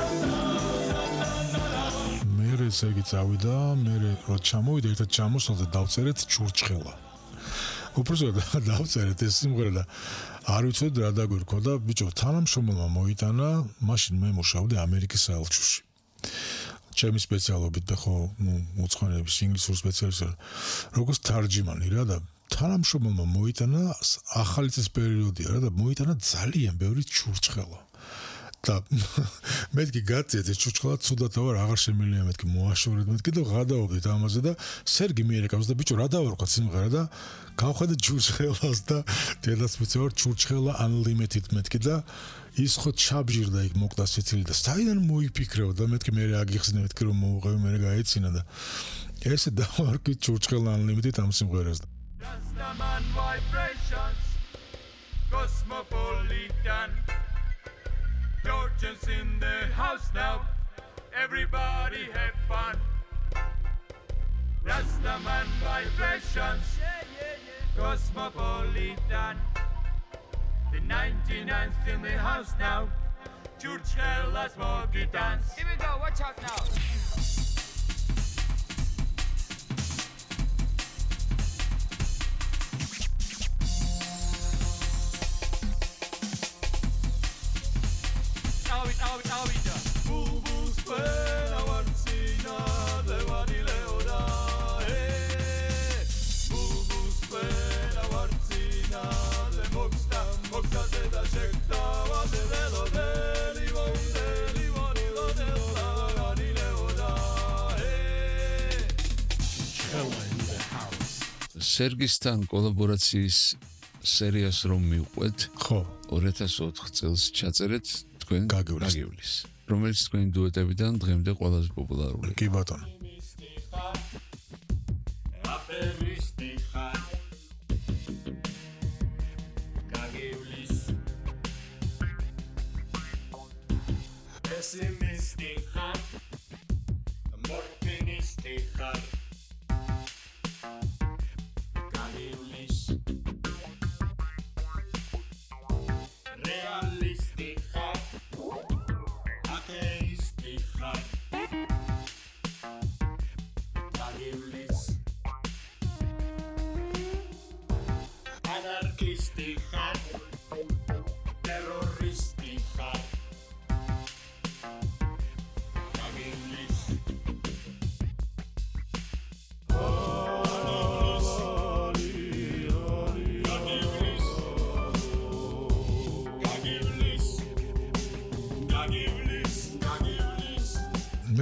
მე სერგი წავიდა, მე რო ჩამოვიდა ერთად ჩამოსვლაზე დავწერეთ ჩურჩხელა. უბრალოდ დავწერეთ ეს სიმღერა და არ ვიცოდი რა დაგვირქვა და ბიჭო თანამშრომელმა მოიტანა, მაშინ მე მუშაობდი ამერიკის საელჩოში. ჩემი სპეციალობით და ხო, მოცხონების ინგლისურ სპეციალისტი როგორც თარჯიმანი რა და თანამშრომელმა მოიტანა ახალი წლის პერიოდია რა და მოიტანა ძალიან ბევრი ჩურჩხელა. და მეთქი გაწიეთ ეს ჩურჩხელა ცუდად ვარ აღარ შემიძლია მეთქი მოაშორეთ მეთქი და გადავობდით ამაზე და სერგი მიერეკავს და ბიჭო რა დავარქვა სიმღერა და გავხედე ჩურჩხელას და დედასმიცე ვარ ჩურჩხელა unlimited მეთქი და ის ხო ჩაბჟირდა იქ მოკდა სიცილი და საიდან მოიფიქრეო და მეთქი მე აგიხსნე მეთქი რომ მოუღები მე გაეცინა და ესე დავარქვი ჩურჩხელა unlimited ამ სიმღერას და Rastaman vibrations, cosmopolitan. Georgians in the house now, everybody have fun. Rastaman vibrations, cosmopolitan. The 99's in the house now, Churchill smoky dance. Here we go, watch out now. Bulbul spela varcina, levani leona, Bulbul spela varcina, le moxta te da shekta, vade velo veli voni levani leona, Chella in the house. სერგისთან კოლაბორაციის სერიას რომ მივყვეთ, ხო 2004 წელს ჩაწერეთ თქვენ გაგივლის. რომელიც თქვენი დუეტებიდან დღემდე ყველაზე პოპულარული. კი ბატონო.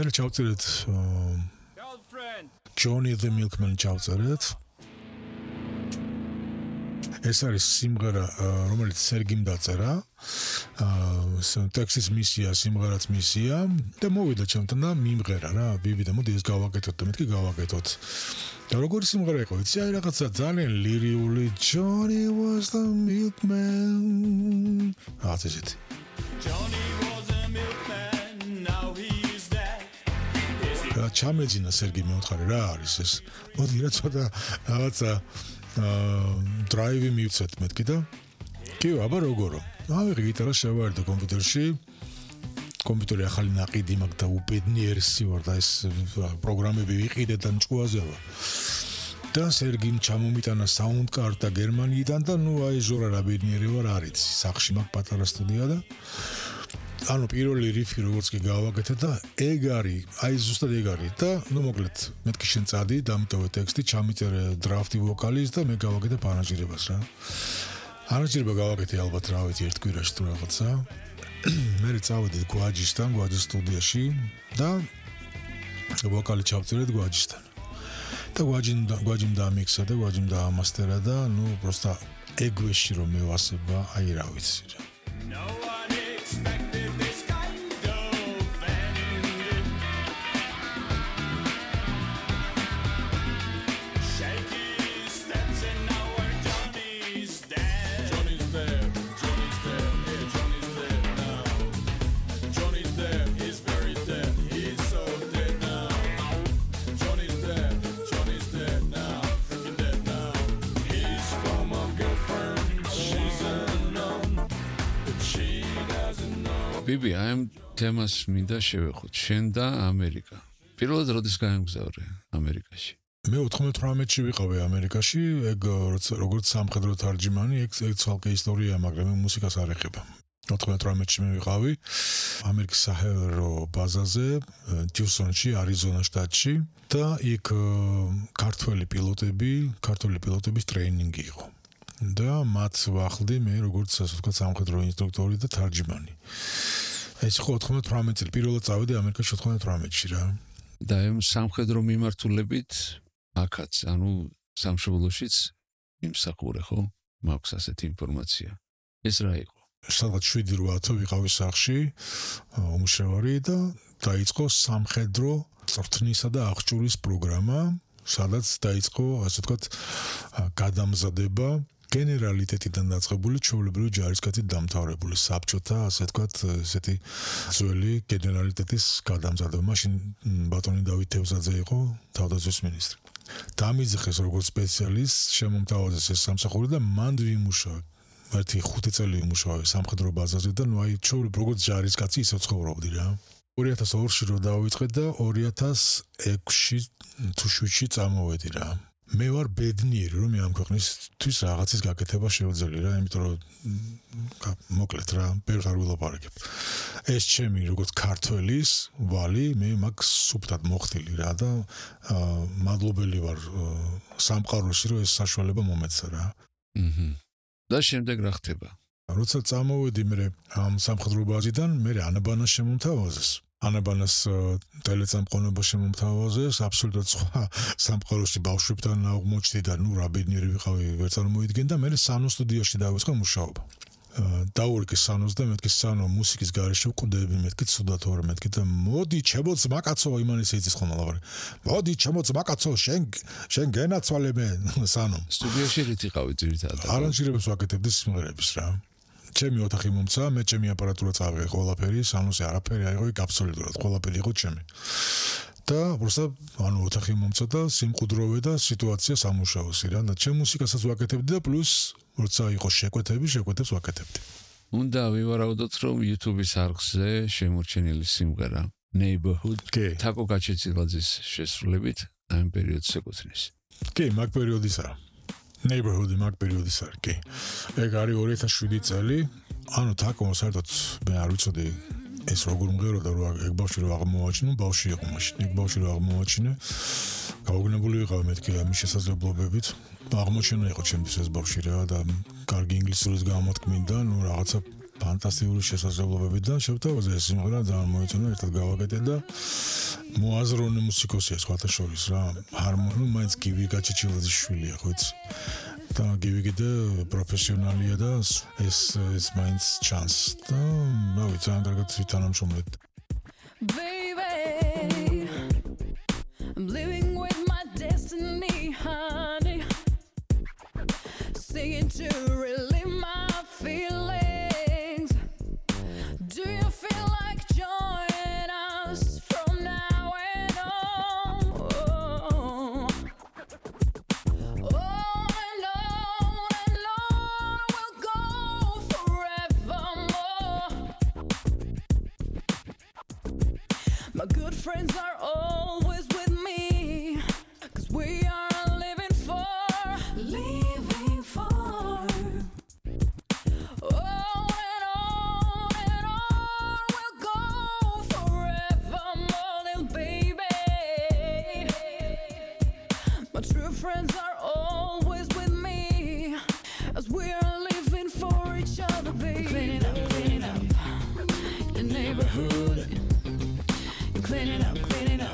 მე ჩავწერეთ Girlfriend. Johnny the Milkman ჩავწერეთ. ეს არის სიმღერა, რომელიც სერგიმ დაწერა. ტექსტის მისია, სიმღერაც მისია და მოვიდა ჩემთან და მიმღერა რა. ბიბი და მოდი ეს გავაკეთოთ და მეთქი გავაკეთოთ. და როგორი სიმღერა იყო, იცი, აი რაღაცა ძალიან ლირიული Johnny was the milkman. რაღაც ესეთი. Johnny was a milkman, now he's dead. და ჩამეძინა სერგი მეუთხარი რა არის ეს. მოდი რა ცოტა რაღაცა დრაივი მივცეთ მეთქი და კი აბა როგორო ავიღე გიტარა შევაერთე კომპიუტერში კომპიუტერი ახალი ნაყიდი მაგ და უბედნიერსი ვარ და ეს პროგრამები ვიყიდე და მჭკუაზე ვარ და სერგიმ ჩამომიტანა საუნდ კარტა გერმანიიდან და ნუ აი ჟორა რა ბედნიერი ვარ არიცი სახში მაგ პატარა სტუდია და ანუ პირველი რიფი როგორც კი გავაკეთე და ეგ არის, აი ზუსტად ეგ არის და ნუ მოკლედ მეთქი შენ წადი, დამტოვე ტექსტი, ჩამიწერე დრაფტი ვოკალის და მე გავაკეთე არანჟირებას რა. არანჟირება გავაკეთე ალბათ რა ვიცი ერთ კვირაში თუ რაღაცა. მე წავედი გვაჯისთან, გვაჯის სტუდიაში და ვოკალი ჩავწერეთ გვაჯისთან. და გვაჯიმ დამიქსა და გვაჯიმ დაამასტერა და ნუ პროსტა ეგვეში რომ მევასება, აი რა ვიცი რა. No one expected this kind of ending. Shaky steps and now our Johnny's dead. Johnny's dead, yeah, Johnny's dead now. Johnny's dead, he's very dead, he's so dead now. Johnny's dead now, freaking dead now. His former girlfriend, she's unknown, but she doesn't know. ბიბი, აი ამ თემას მინდა შევეხოთ. შენ და ამერიკა. პირველად როდის გაემგზავრე ამერიკაში? მე 98-ში ვიყავი ამერიკაში, ეგ როგორც სამხედრო თარჯიმანი, ეგ ცალკე ისტორია, მაგრამ მე მუსიკას არ ეხება. 98-ში მე ვიყავი ამერიკის საჰაერო ბაზაზე, ტიუსონში, არიზონა შტატში და იქ ქართველი პილოტების ტრეინინგი იყო. და მათ ვახლდი მე როგორც ასე ვთქვათ სამხედრო ინსტრუქტორი და თარჯიმანი. ეს იყო 98 წელი, პირველად წავედი ამერიკაში 98-ში რა. და ამ სამხედრო მიმართულებით აქაც, ანუ სამშობლოშიც იმსახურე ხო? მაქვს ასეთი ინფორმაცია. ეს რა იყო? სადღაც 7-8 ვიყავი სახლში, უმუშევარი და დაიწყო სამხედრო წვრთნისა და აღჭურის პროგრამა, სადაც დაიწყო, ასე ვთქვათ, გადამზადება გენერალიტეტიდან დაწყებული ჩვეულებრივი ჯარისკაცით დამთავრებული საბჭოთა, ასე ვთქვათ, ესეთი ძველი გენერალიტეტის გადამზადება. მაშინ ბატონი დავით თევზაძე იყო თავდაცვის მინისტრი. დამიძახეს როგორც სპეციალისტ, შემომთავაზეს ეს სამსახური და მანდ ვიმუშავე. ერთი 5 წელი ვიმუშავე სამხედრო ბაზაზე და ნუ აი ჩვეულებრივ როგორც ჯარისკაცი ისე ცხოვრობდი რა. 2002-ში რო დავიწყე და 2006-ში თუ 7-ში წამოვედი რა. მე ვარ ბედნიერი რომ ამ ქვეყნისთვის რაღაცის გაკეთება შეუძლია რა, იმიტომ რომ მოკლედ რა, ბევრს არ ვილაპარაკებ. ეს ჩემი როგორც ქართველის ვალი, მე მაგ სუფთად მოხდილი რა და მადლობელი ვარ სამყაროში რომ ეს საშუალება მომეცა რა. და შემდეგ რა ხდება? როცა წამოვედი მე ამ სამხედრო ბაზიდან, მე ანაბანას შემომთავაზეს. ანაბანას ტელეწამყონება შემომთავაზეს, აბსოლუტურად სხვა სამყაროში ბავშვებთან აღმოჩნდი და ნუ რა ბედნიერი ვიყავი, ვერც არ მოიდგენ და მე სანო სტუდიაში დავიწყე მუშაობა. დაურეკე სანოს და მეთქი სანო მუსიკის გარეშე ვკვდები, მეთქი ცუდად ვარ, მეთქი და მოდი ჩემო ძმაკაცო, იმან ისე იცის ხოლმე ლავარი. მოდი ჩემო ძმაკაცო, შენ გენაცვალე მე სანო. სტუდიაში რით იყავი ძირითადად? არანჟირებს ვაკეთებდი სიმღერების რა. ჩემი ოთახი მომცა, მე ჩემი აპარატურა წავიღე ყველაფერი, სანოზე არაფერი აიღო, იქ აბსოლუტურად ყველაფერი იყო ჩემი. და просто ანუ ოთახი მომცა და სიმყუდროვე და სიტუაცია სამუშაოსი რა. და ჩემ მუსიკასაც ვაკეთებდი და პლუს როცა იყო შეკვეთებს ვაკეთებდი. უნდა ვივარაუდოთ, რომ YouTube-ის არხზე შემორჩენილი სიმღერა Neighborhood თაკო გაჩეცილაძის შესრულებით ამ პერიოდს ეკუთვნის. კი, მაგ პერიოდისა. Neighborhood მაგ პერიოდის არის, კი. ეგ არის 2007 წელი. ანუ თაკო საერთოდ მე არ ვიცოდი ეს როგორ მღეროდა რომ ეგ ბავშვი რო აღმოვაჩინო, ბავშვი იყო მაშინ. ეგ ბავშვი რო აღმოვაჩინე, გაუგნებული ვიყავ მეთქი ამის შესაძლებლობებით. აღმოჩენა იყო ჩემთვის ეს ბავშვი რა და კარგი ინგლისურის გამოთქმით და ნუ რაღაცა ფანტასტიკური შესაძლებლობებიდან შევთავაზე ეს სიმღერა ძალიან მოეწონა ერთად გავაკეთე და მოაზროვნე მუსიკოსია სხვათა შორის რა ჰარმონი მაინც გივი გაჩეჩილაძის შვილია ხო იცი და გივი კიდე პროფესიონალია და ეს მაინც ჩანს და რა ვიცი ძალიან კარგად ვითანამშრომლეთ Baby, I'm living with my destiny, honey. Singing to relieve my feelings. Do you feel like joining us from now and on? On and on we'll go forevermore. My good friends are always with me, 'cause we are living for on and on we'll go forevermore, little baby. My true friends are always with me, as we are living for each other, baby. Cleaning up your neighborhood. You're cleaning up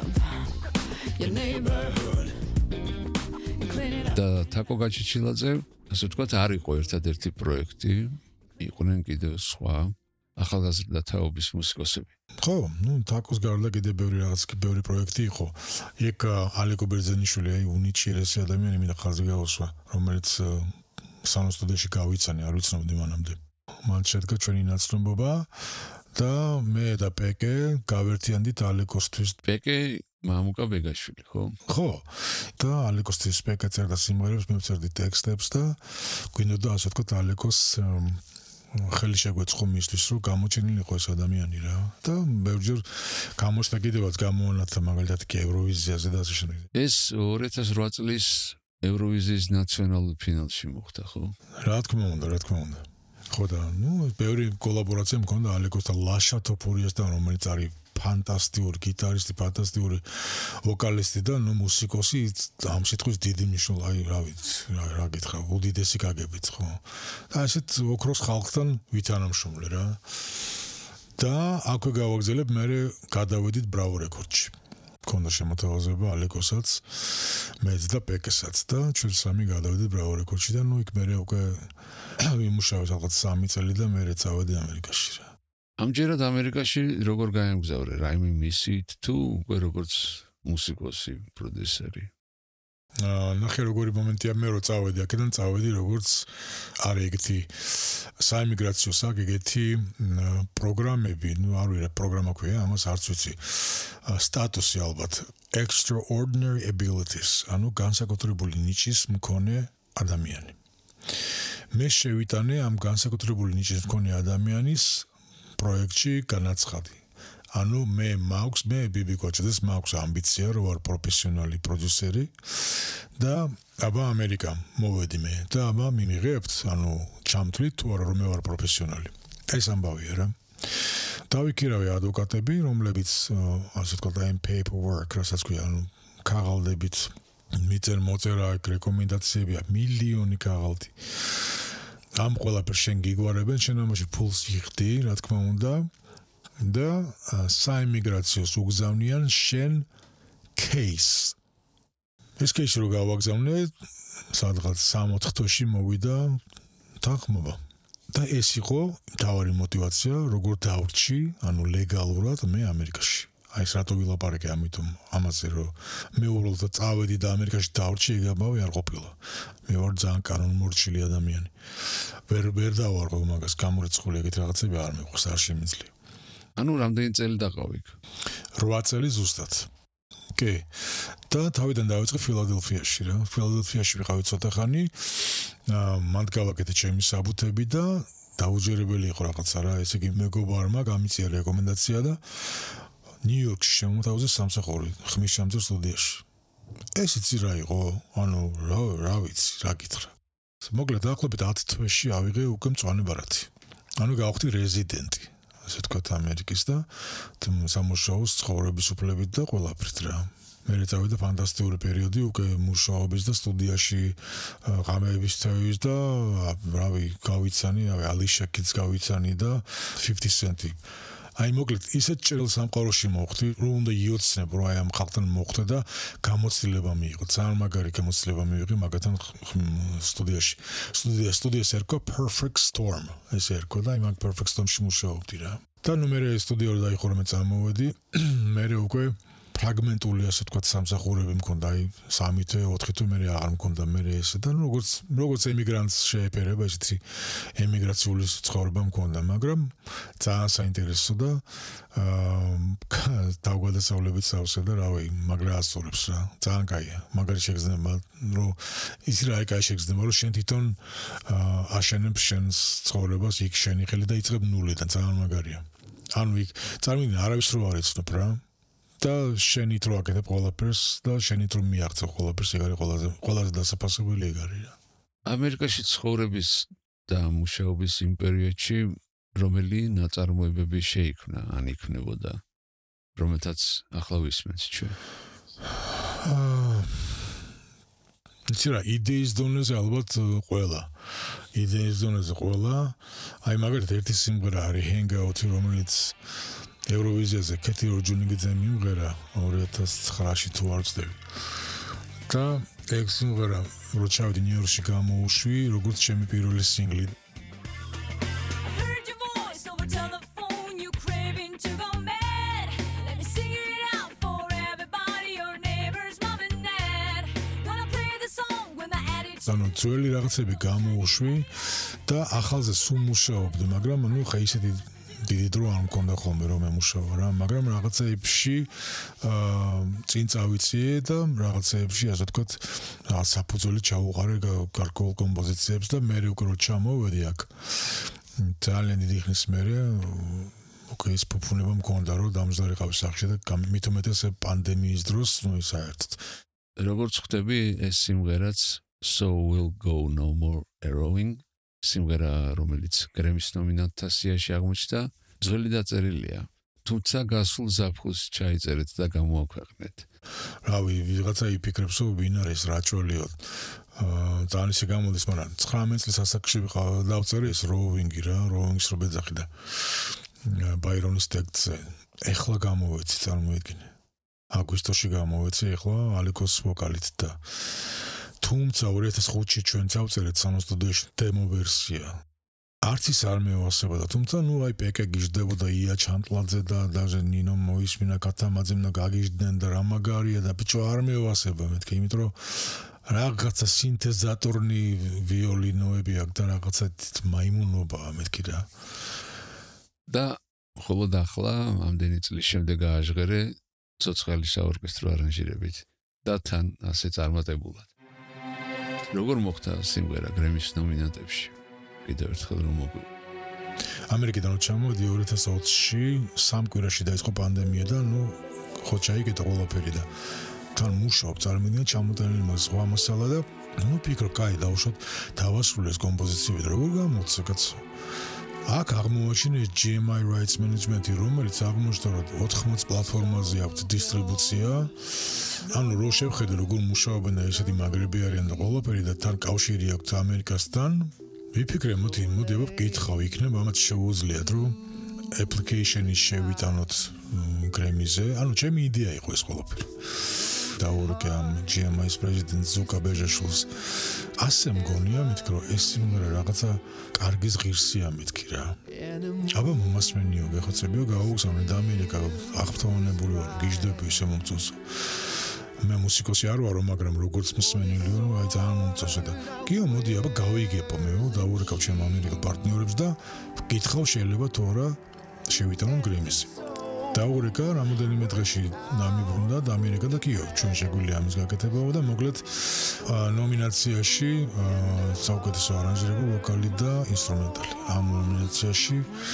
your neighborhood. You're cleaning up. და თაკო გაჩიჩილაძე, ასე ვთქვათ, არ იყო ერთადერთი პროექტი, იყვნენ კიდევ სხვა ახალგაზრდა თაობის მუსიკოსები. ხო, თაკოს გარდა კიდე ბევრი პროექტი იყო. იქ ალეკო ბერძენიშვილი, უნიჩიერესი ადამიანი მინდა ხაზი გაუსვა, რომელიც სანოსტუდიაში გავიცანი, არ ვიცნობდი მანამდე. მან შედგა ჩვენი ნაცნობობა და მე და პეკე გავერთიანდით ალეკოსთვის. პეკე მამუკა ბეგაშვილი, ხო? ხო. და ალეკოსთვის პეკე წერდა სიმღერებს, მე ვწერდი ტექსტებს და გვინდოდა ასე ვთქვათ ალეკოს ხელი შეგვეწყო მისთვის, რომ გამოჩენილიყო ეს ადამიანი რა. და ბევრჯერ გამოჩნდა კიდევაც გამოანათა მაგალითად კი ევროვიზიაზე და ასე შემდეგ. ეს 2008 წლის ევროვიზიის ნაციონალურ ფინალში მოხდა, ხო? რა თქმა უნდა. ხო და ბევრი კოლაბორაცია მქონდა ალეკოს და ლაშა თოფურიასთან, რომელიც არის ფანტასტიკური გიტარისტი, ფანტასტიკური ვოკალისტი და მუსიკოსი ამ სიტყვის დიდი მნიშვნელობა, რა ვიცი, რა გითხრა, უდიდესი გაგებით, ხო? და ასეთ ოქროს ხალხთან ვითანამშრომლე რა. და აქვე გავაგზავნებ, მე გადავედით Bravo Records-ში. მქონდა შემოთავაზება ალეკოსაც, მეც და პეკესაც და ჩვენ სამი გადავედით Bravo Records-ში და იქ მე უკვე ვიმუშავე რაღაც 3 წელი და მე წავედი ამერიკაში რა. ამჯერად ამერიკაში როგორ გაემგზავრე? რაიმე მისით თუ უკვე როგორც მუსიკოსი, პროდიუსერი? ნახე როგორი მომენტია მე რო წავედი აქედან წავედი როგორც არის ეგეთი საიმიგრაციო ეგეთი პროგრამები, არ ვიცი პროგრამა ქვია, ამას არც ვიცი. სტატუსი ალბათ extraordinary abilities, ანუ განსაკუთრებული ნიჭის მქონე ადამიანი. მე შევიტანე ამ განსაკუთრებული ნიჭის მქონე ადამიანის პროექტში განაცხადი. ანუ მე ბიბი კოჩაძეს მაქვს ამბიცია რომ ვარ პროფესიონალი პროდიუსერი და აბა ამერიკა მოვედი მე და აბა მიმიღებთ, ანუ ჩამთვლით თუ არა რომ მე ვარ პროფესიონალი. ეს ამბავია რა. დავიქირავე ადვოკატები, რომლებიც ასე ვთქვათ ამ paperwork, რასაც ქვია, ანუ ქაღალდებით მიწერ მოწერა რეკომენდაციები, მილიონი ქაღალდი. ამ ყველაფერს შენ გიგვარებენ, შენ ამაში ფულს იხდი, რა თქმა უნდა. და საიმიგრაციოს უგზავნიან შენ case. ეს case რო გავაგზავნე, სადღაც 3-4 თვეში მოვიდა თანხმობა. და ეს იყო თავარი мотиваცია, როგორ დავრჩი, ანუ ლეგალურად მე ამერიკაში. აი ეს რატო ვილაპარაკე ამიტომ ამაზე რომ მე უბრალოდ წავედი და ამერიკაში დავრჩი, ეგაბავი არ ყოფილა. მე ვარ ძალიან კანონმორჩილი ადამიანი. ვერ დავარღო მაგას, გამორიცხული ეგეთ რაღაცები არ მეყვარს, არ შემიძლია. ანუ რამდენი წელი დაყავი? 8 წელი ზუსტად. კი. და თავიდან დავიწყე ფილადელფიაში რა. ფილადელფიაში ვიყავი ცოტა ხანი. მან გავაკეთე ჩემი საბუთები და დაუჯერებელი იყო რაღაცა რა. ესე იგი მეგობარმა გამიწია რეკომენდაცია და ნიუ-იორკში შემოთავაზე სამსახური ხმისჩამწერ სტუდიაში. ეს იცი რა იყო? ანუ რა ვიცი, რა გითხრა. მოკლედ დაახლოებით 10 თვეში ავიღე უკვე მწვანე ბარათი. ანუ გავხდი რეზიდენტი. ასე თქვა ამერიკის და სამუშაოს ცხოვრების უფლებით და ყველაფრით რა. მე წავიდა ფანტასტიკური პერიოდი უკვე მუშაობის და სტუდიაში ღამეების თეორის და რავი გავიცანი, Alicia Keys გავიცანი და 50 Cent-ი. აი მოკლედ ისეთ ჭრილ სამყაროში მოხვდი, რომ უნდა იოცნებ, რომ აი ამ ხალხთან მოხვდა და გამოცდილება მიიღო. ძალიან მაგარი გამოცდილება მიიღე მაგათთან სტუდიას ერქვა Perfect Storm. ეს ერქვა და აი მაგ Perfect Storm-ში მუშაობდი რა. და ნუ მე სტუდიაში დაიხო რომ წამოვედი, მე უკვე ფრაგმენტული ასე ვთქვათ სამსახურები მქონდა, აი 3 თვე, 4 თვე მე აღარ მქონდა მე ესე და როგორც ემიგრანტს შეეფერება ესეთი ემიგრაციული ცხოვრება მქონდა, მაგრამ ძალიან საინტერესო და დავგადასავლებით სავსე და რავი, მაგრა ასწორებს რა. ძალიან კაია. მაგარი შეგრძნება, რომ ისი რა კაი შეგრძნება, რომ შენ თვითონ აშენებ შენს ცხოვრებას იქ შენი ხელი და იწყებ ნულიდან, ძალიან მაგარია. ანუ იქ წარმოვიდგინე, არავის რო არ იცნობ რა. და შენით რო აკეთებ ყველაფერს და შენით რო მიაღწევ ყველაფერს, ეგ არის ყველაზე დასაფასებელი ეგ არის რა. ამერიკაში ცხოვრების და მუშაობის იმ პერიოდში რომელი ნაწარმოებები შეიქმნა, ან იქნებოდა, რომელთაც ახლა ვისმენთ ჩვენ? იცი რა, იდეის დონეზე ალბათ ყველა. იდეის დონეზე ყველა. აი მაგალითად ერთი სიმღერა არის Hangout, რომელიც ევროვიზიაზე კეთი როჯუნიგიძე მიმღერა 2009-ში თუ არ ვცდები. და ეგ სიმღერა რო ჩავდი ნიუ-იორკში გამოუშვი, როგორც ჩემი პირველი სინგლი. ანუ ძველი რაღაცები გამოუშვი და ახალზე სულ მუშაობდი, მაგრამ ნუ ხა ისეთი დიდი დრო არ მქონდა ხოლმე რომ ემუშავა რა, მაგრამ რაღაცეებში წინ წავიწიე და რაღაცეებში ასე ვთქვათ რაღაც საფუძველი ჩაუყარე გარკვეულ კომპოზიციებს და მე უკვე რო ჩამოვედი აქ ძალიან დიდი ხნის მერე უკვე ის ფუფუნება მქონდა რომ დამждარიყავი სახში და მით უმეტეს პანდემიის დროს ნუ საერთოდ როგორც ხვდები ეს სიმღერაც So We'll Go No More Arrowing სიმღერა, რომელიც გრემის ნომინანტთა სიაში აღმოჩნდა, ძველი დაწერილია. თუმცა გასულ ზაფხულს ჩაიწერეთ და გამოაქვეყნეთ. რავი, ვიღაცა იფიქრებს, რომ ვინ არის რაჭველიო. ძალიან ისე გამოდის, მაგრამ 19 წლის ასაკში დავწერე ეს როუინგი რა, როუინგს რო ბეძახი და ბაირონის ტექსტზე. ეხლა გამოვეცი, წარმოიდგინე. აგვისტოში გამოვეცი, ეხლა ალიკოს ვოკალით და თუმცა 2005-ში ჩვენ წავწერეთ სამოსტუდიაში დემო ვერსია. არც ის არ მეუასებოდა, თუმცა ნუ აი პეკე გიждდებოდა ია ჩანტლაძე და დაჟე ნინო მოისმინა კათამაძემ და გაგიждდნენ და რა მაგარია და ბიჭო არ მეუასება მეთქე, იმიტომ რომ რაღაცა სინთეზატორნი ვიოლინოები აქვს და რაღაცა მაიმუნობაა მეთქი რა. და ხოლოდ ახლა ამდენი წლის შემდეგ ააჟღერე ცოცხალი საორკესტრო არანჟირებით და თან ასე წარმატებულად. როგორ მოხდა სიმღერა გრემის ნომინანტებში? კიდევ ერთხელ რომ მოგვი. ამერიკიდან ჩამოვედი 2020-ში, სამ კვირაში დაიწყო პანდემია და ნუ ხო ჩაიგეთა ყველაფერი და თან მუშაობ წარმოიდგინე ჩამოტანილი მას სხვა მასალა და ნუ ფიქრობ, კაი დავუშვათ, დავასრულე ეს კომპოზიციები და როგორ გამოცე კაცო. აქ აღმოაჩინე GMI Rights Management-ი, რომელიც აღმოჩნდა რომ 80 პლატფორმაზე აქვს დისტრიბუცია. ანუ რო შევხედე როგორ მუშაობენ და ესეთი მაგრები არიან და ყველაფერი და თან კავშირი აქვს ამერიკასთან, ვიფიქრე, მოდი აბა ვკითხავ, იქნება ამათ შეუძლიათ რომ application-ი შევიტანოთ გრემიზე. ანუ ჩემი იდეა იყო ეს ყველაფერი. დაურეკე ამ GMI-ის პრეზიდენტ ზუკა ბეჟაშვილს. ასე მგონია მეთქი რომ ეს სიმღერა რაღაცა კარგის ღირსია მეთქი რა. აბა მომასმენიო, გეხოცებიო, გაუგზავნე და ამერიკა აღფრთოვანებული ვარ, გიждდები ისე მომწონს. მე მუსიკოსი არ ვარო, მაგრამ როგორც მსმენელი ვარ, აი ძალიან მომწონს და კიო, მოდი აბა გავიგებო მეო, დაურეკავ ჩემ ამერიკელ პარტნიორებს და ვკითხავ შეიძლება თუ არა შევიტანო გრემიზი. დაურეკა რამოდენიმე დღეში დამიბრუნდა და ამერიკა და კიო, ჩვენ შეგვიძლია ამის გაკეთებაა და მოკლედ ნომინაციაში საუკეთესო არანჟირება ვოკალი და ინსტრუმენტალი. ამ ნომინაციაში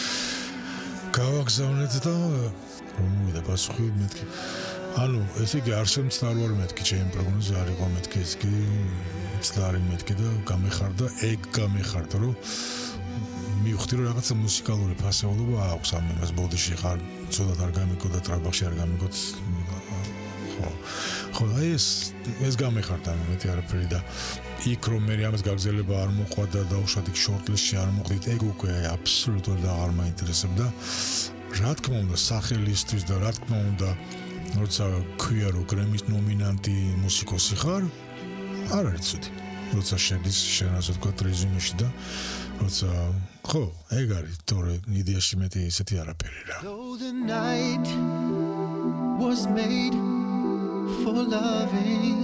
გავაგზავნეთ და რომ მოვიდა პასუხი მეთქი. ანუ ესე იგი არ შემცდარ მეთქი ჩემი პროგნოზი არ იყო მეთქი, ეს კი ცდარი მეთქი და გამეხარდა, ეგ გამეხარდა რომ მივხვდი რომ რაღაცა მუსიკალური ფასეულობა აქვს ამ იმას ბოდიში ხარ, ცოტა არ გამიგო და ტრაბახში არ გამიგო ხო აი ეს გამეხარდა მეტი არაფერი და იქ რომ მე ამას გაგზელება არ მოყვა და დაუშვათ იქ შორტლისტში არ მოყდით ეგ უკვე აბსოლუტურად აღარ მაინტერესებდა რა თქმა უნდა სახელისთვის და რა თქმა უნდა როცა ქვია რომ გრემის ნომინანტი მუსიკოსი ხარ არ არის ცუდი როცა შედის შენ ასე ვთქვათ რეზუმეში და როცა ხო ეგ არის თორე იდეაში მეტი ისეთი არაფერი რა Though the night was made for loving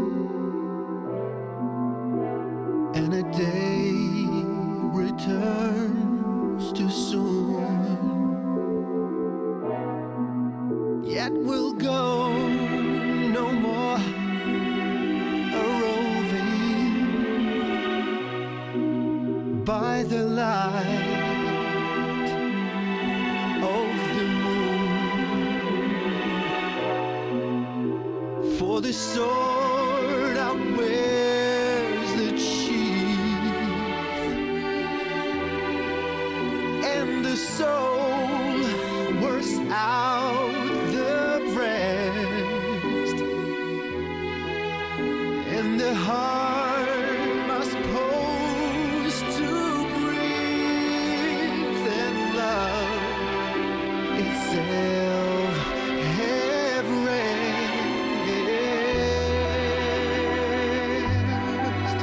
and a day returns too soon yet we'll go no more a roving by the light of the moon for the sword outwears the sheath and the soul wears out the breast and the heart must pose to breathe and love itself have rest.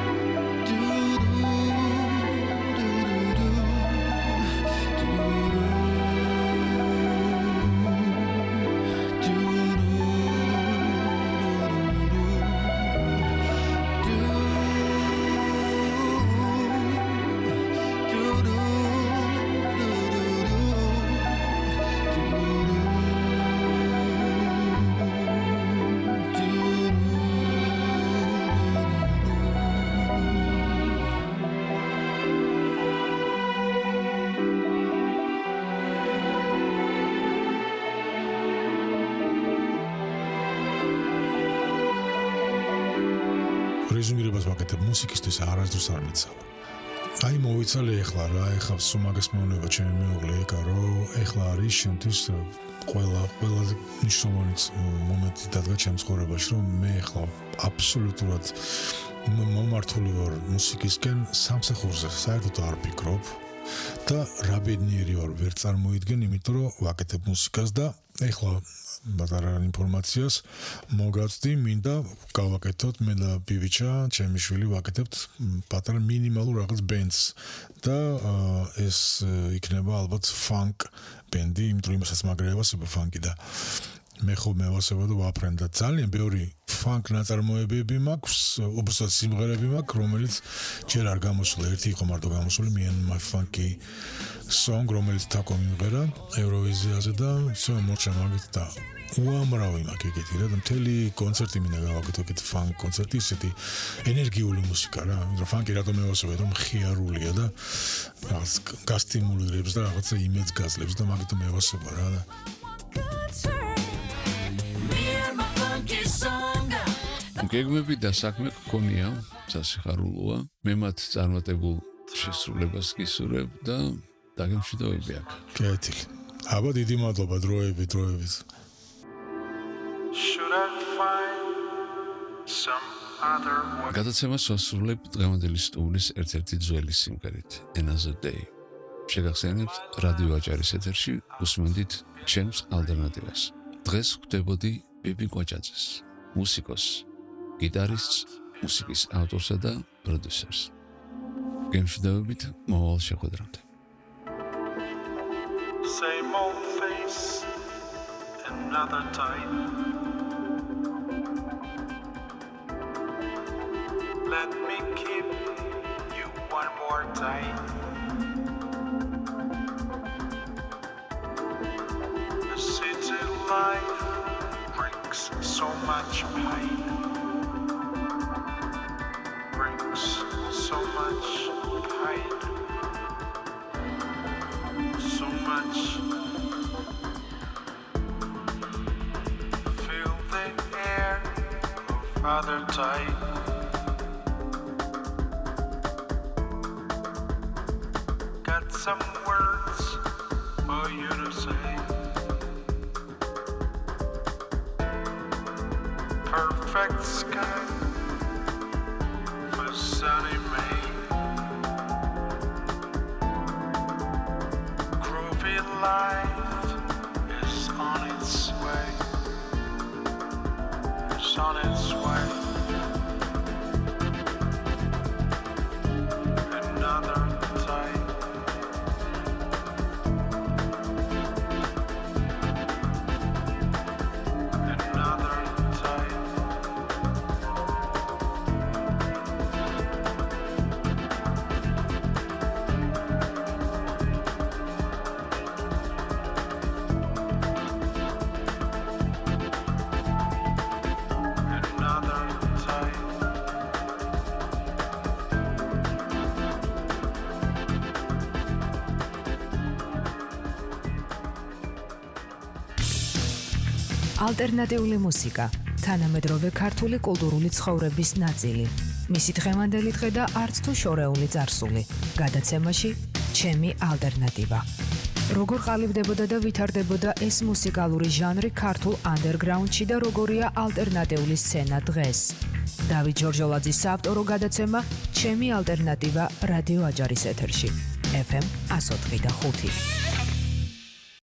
რეზუმირებას ვაკეთებ მუსიკისთვის არასდროს არ მეცალა. აი მოვიცალე ეხლა რა, ეხლა სულ მაგას მეუბნება ჩემი მეუღლე ეკა რომ ეხლა არის შემთხვევით ყველაზე მნიშვნელოვანი მომენტი დადგა ჩემ ცხოვრებაში რომ მე ეხლა აბსოლუტურად მომართული ვარ მუსიკისკენ სამსახურზე საერთოდ არ ვფიქრობ და რა ბედნიერი ვარ ვერ წარმოიდგენ იმიტომ რომ ვაკეთებ მუსიკას და ეხლა ბატარა ინფორმაციას მოგაცდი მინდა გავაკეთოთ მე და ბიბიჩა ჩემი შვილი ვაკეთებთ ბატარა მინიმალურ რაღაც ბენდს და ეს იქნება ალბათ ფანკ ბენდი იმიტომ იმასაც მაგრევა სება ფანკი და მე ხოლმე ვასება და ვაფრენ და ძალიან ბევრი ფანკ ნაწარმოებები მაქვს უბრალოდ სიმღერები მაქვს რომელიც ჯერ არ გამოსულა ერთი იყო მარტო გამოსული me and my funky song რომელიც თაკო მიმღერა ევროვიზიაზე და ისე მოჩა მაგით და უამრავი მაქვს ეგეთი რა და მთელი კონცერტი მინდა გავაკეთო ეგეთი ფანკ კონცერტი ისეთი ენერგიული მუსიკა რა იმიტომ ფანკი რატომ მევასება რომ ხიარულია და რაღაც გასტიმულირებს და რაღაცა იმედს გაძლევს და მაგით მევასება რა და გეგმები და საქმე გქონია, სასიხარულოა. მე მათ წარმატებულ შესრულებას გისურვებ და დაგემშვიდობები აქ. კეთილი. აბა დიდი მადლობა დროებით. Should I find some other way? გადაცემას ვასრულებ დღევანდელი სტუმრის ერთ-ერთი ძველი სიმღერით, Another Day. შეგახსენებთ რადიო აჭარის ეთერში უსმენდით ჩემს ალტერნატივას. დღეს ხვდებოდი ბიბი კვაჭაძეს, მუსიკოს, გიტარისტს, მუსიკის ავტორსა და პროდიუსერს. გემშვიდობებით მოვალ შეხვედრამდე. Same old face, another time. Let me keep you one more time. The city life brings so much pain. Brings so much pain. So much. Feel the air of other time. Got some words for you to say. perfect sky for sunny May. Groovy life is on its way. It's on its way. Another day. ალტერნატიული მუსიკა, თანამედროვე ქართული კულტურული ცხოვრების ნაწილი. მისი დღევანდელი დღე და არც თუ შორეული წარსული. გადაცემაში ჩემი ალტერნატივა. როგორ ყალიბდებოდა და ვითარდებოდა ეს მუსიკალური ჟანრი ქართულ ანდერგრაუნდში და როგორია ალტერნატიული სცენა დღეს. დავით ჯორჯოლაძის საავტორო გადაცემა ჩემი ალტერნატივა რადიო აჯარის ეთერში. FM 104.5.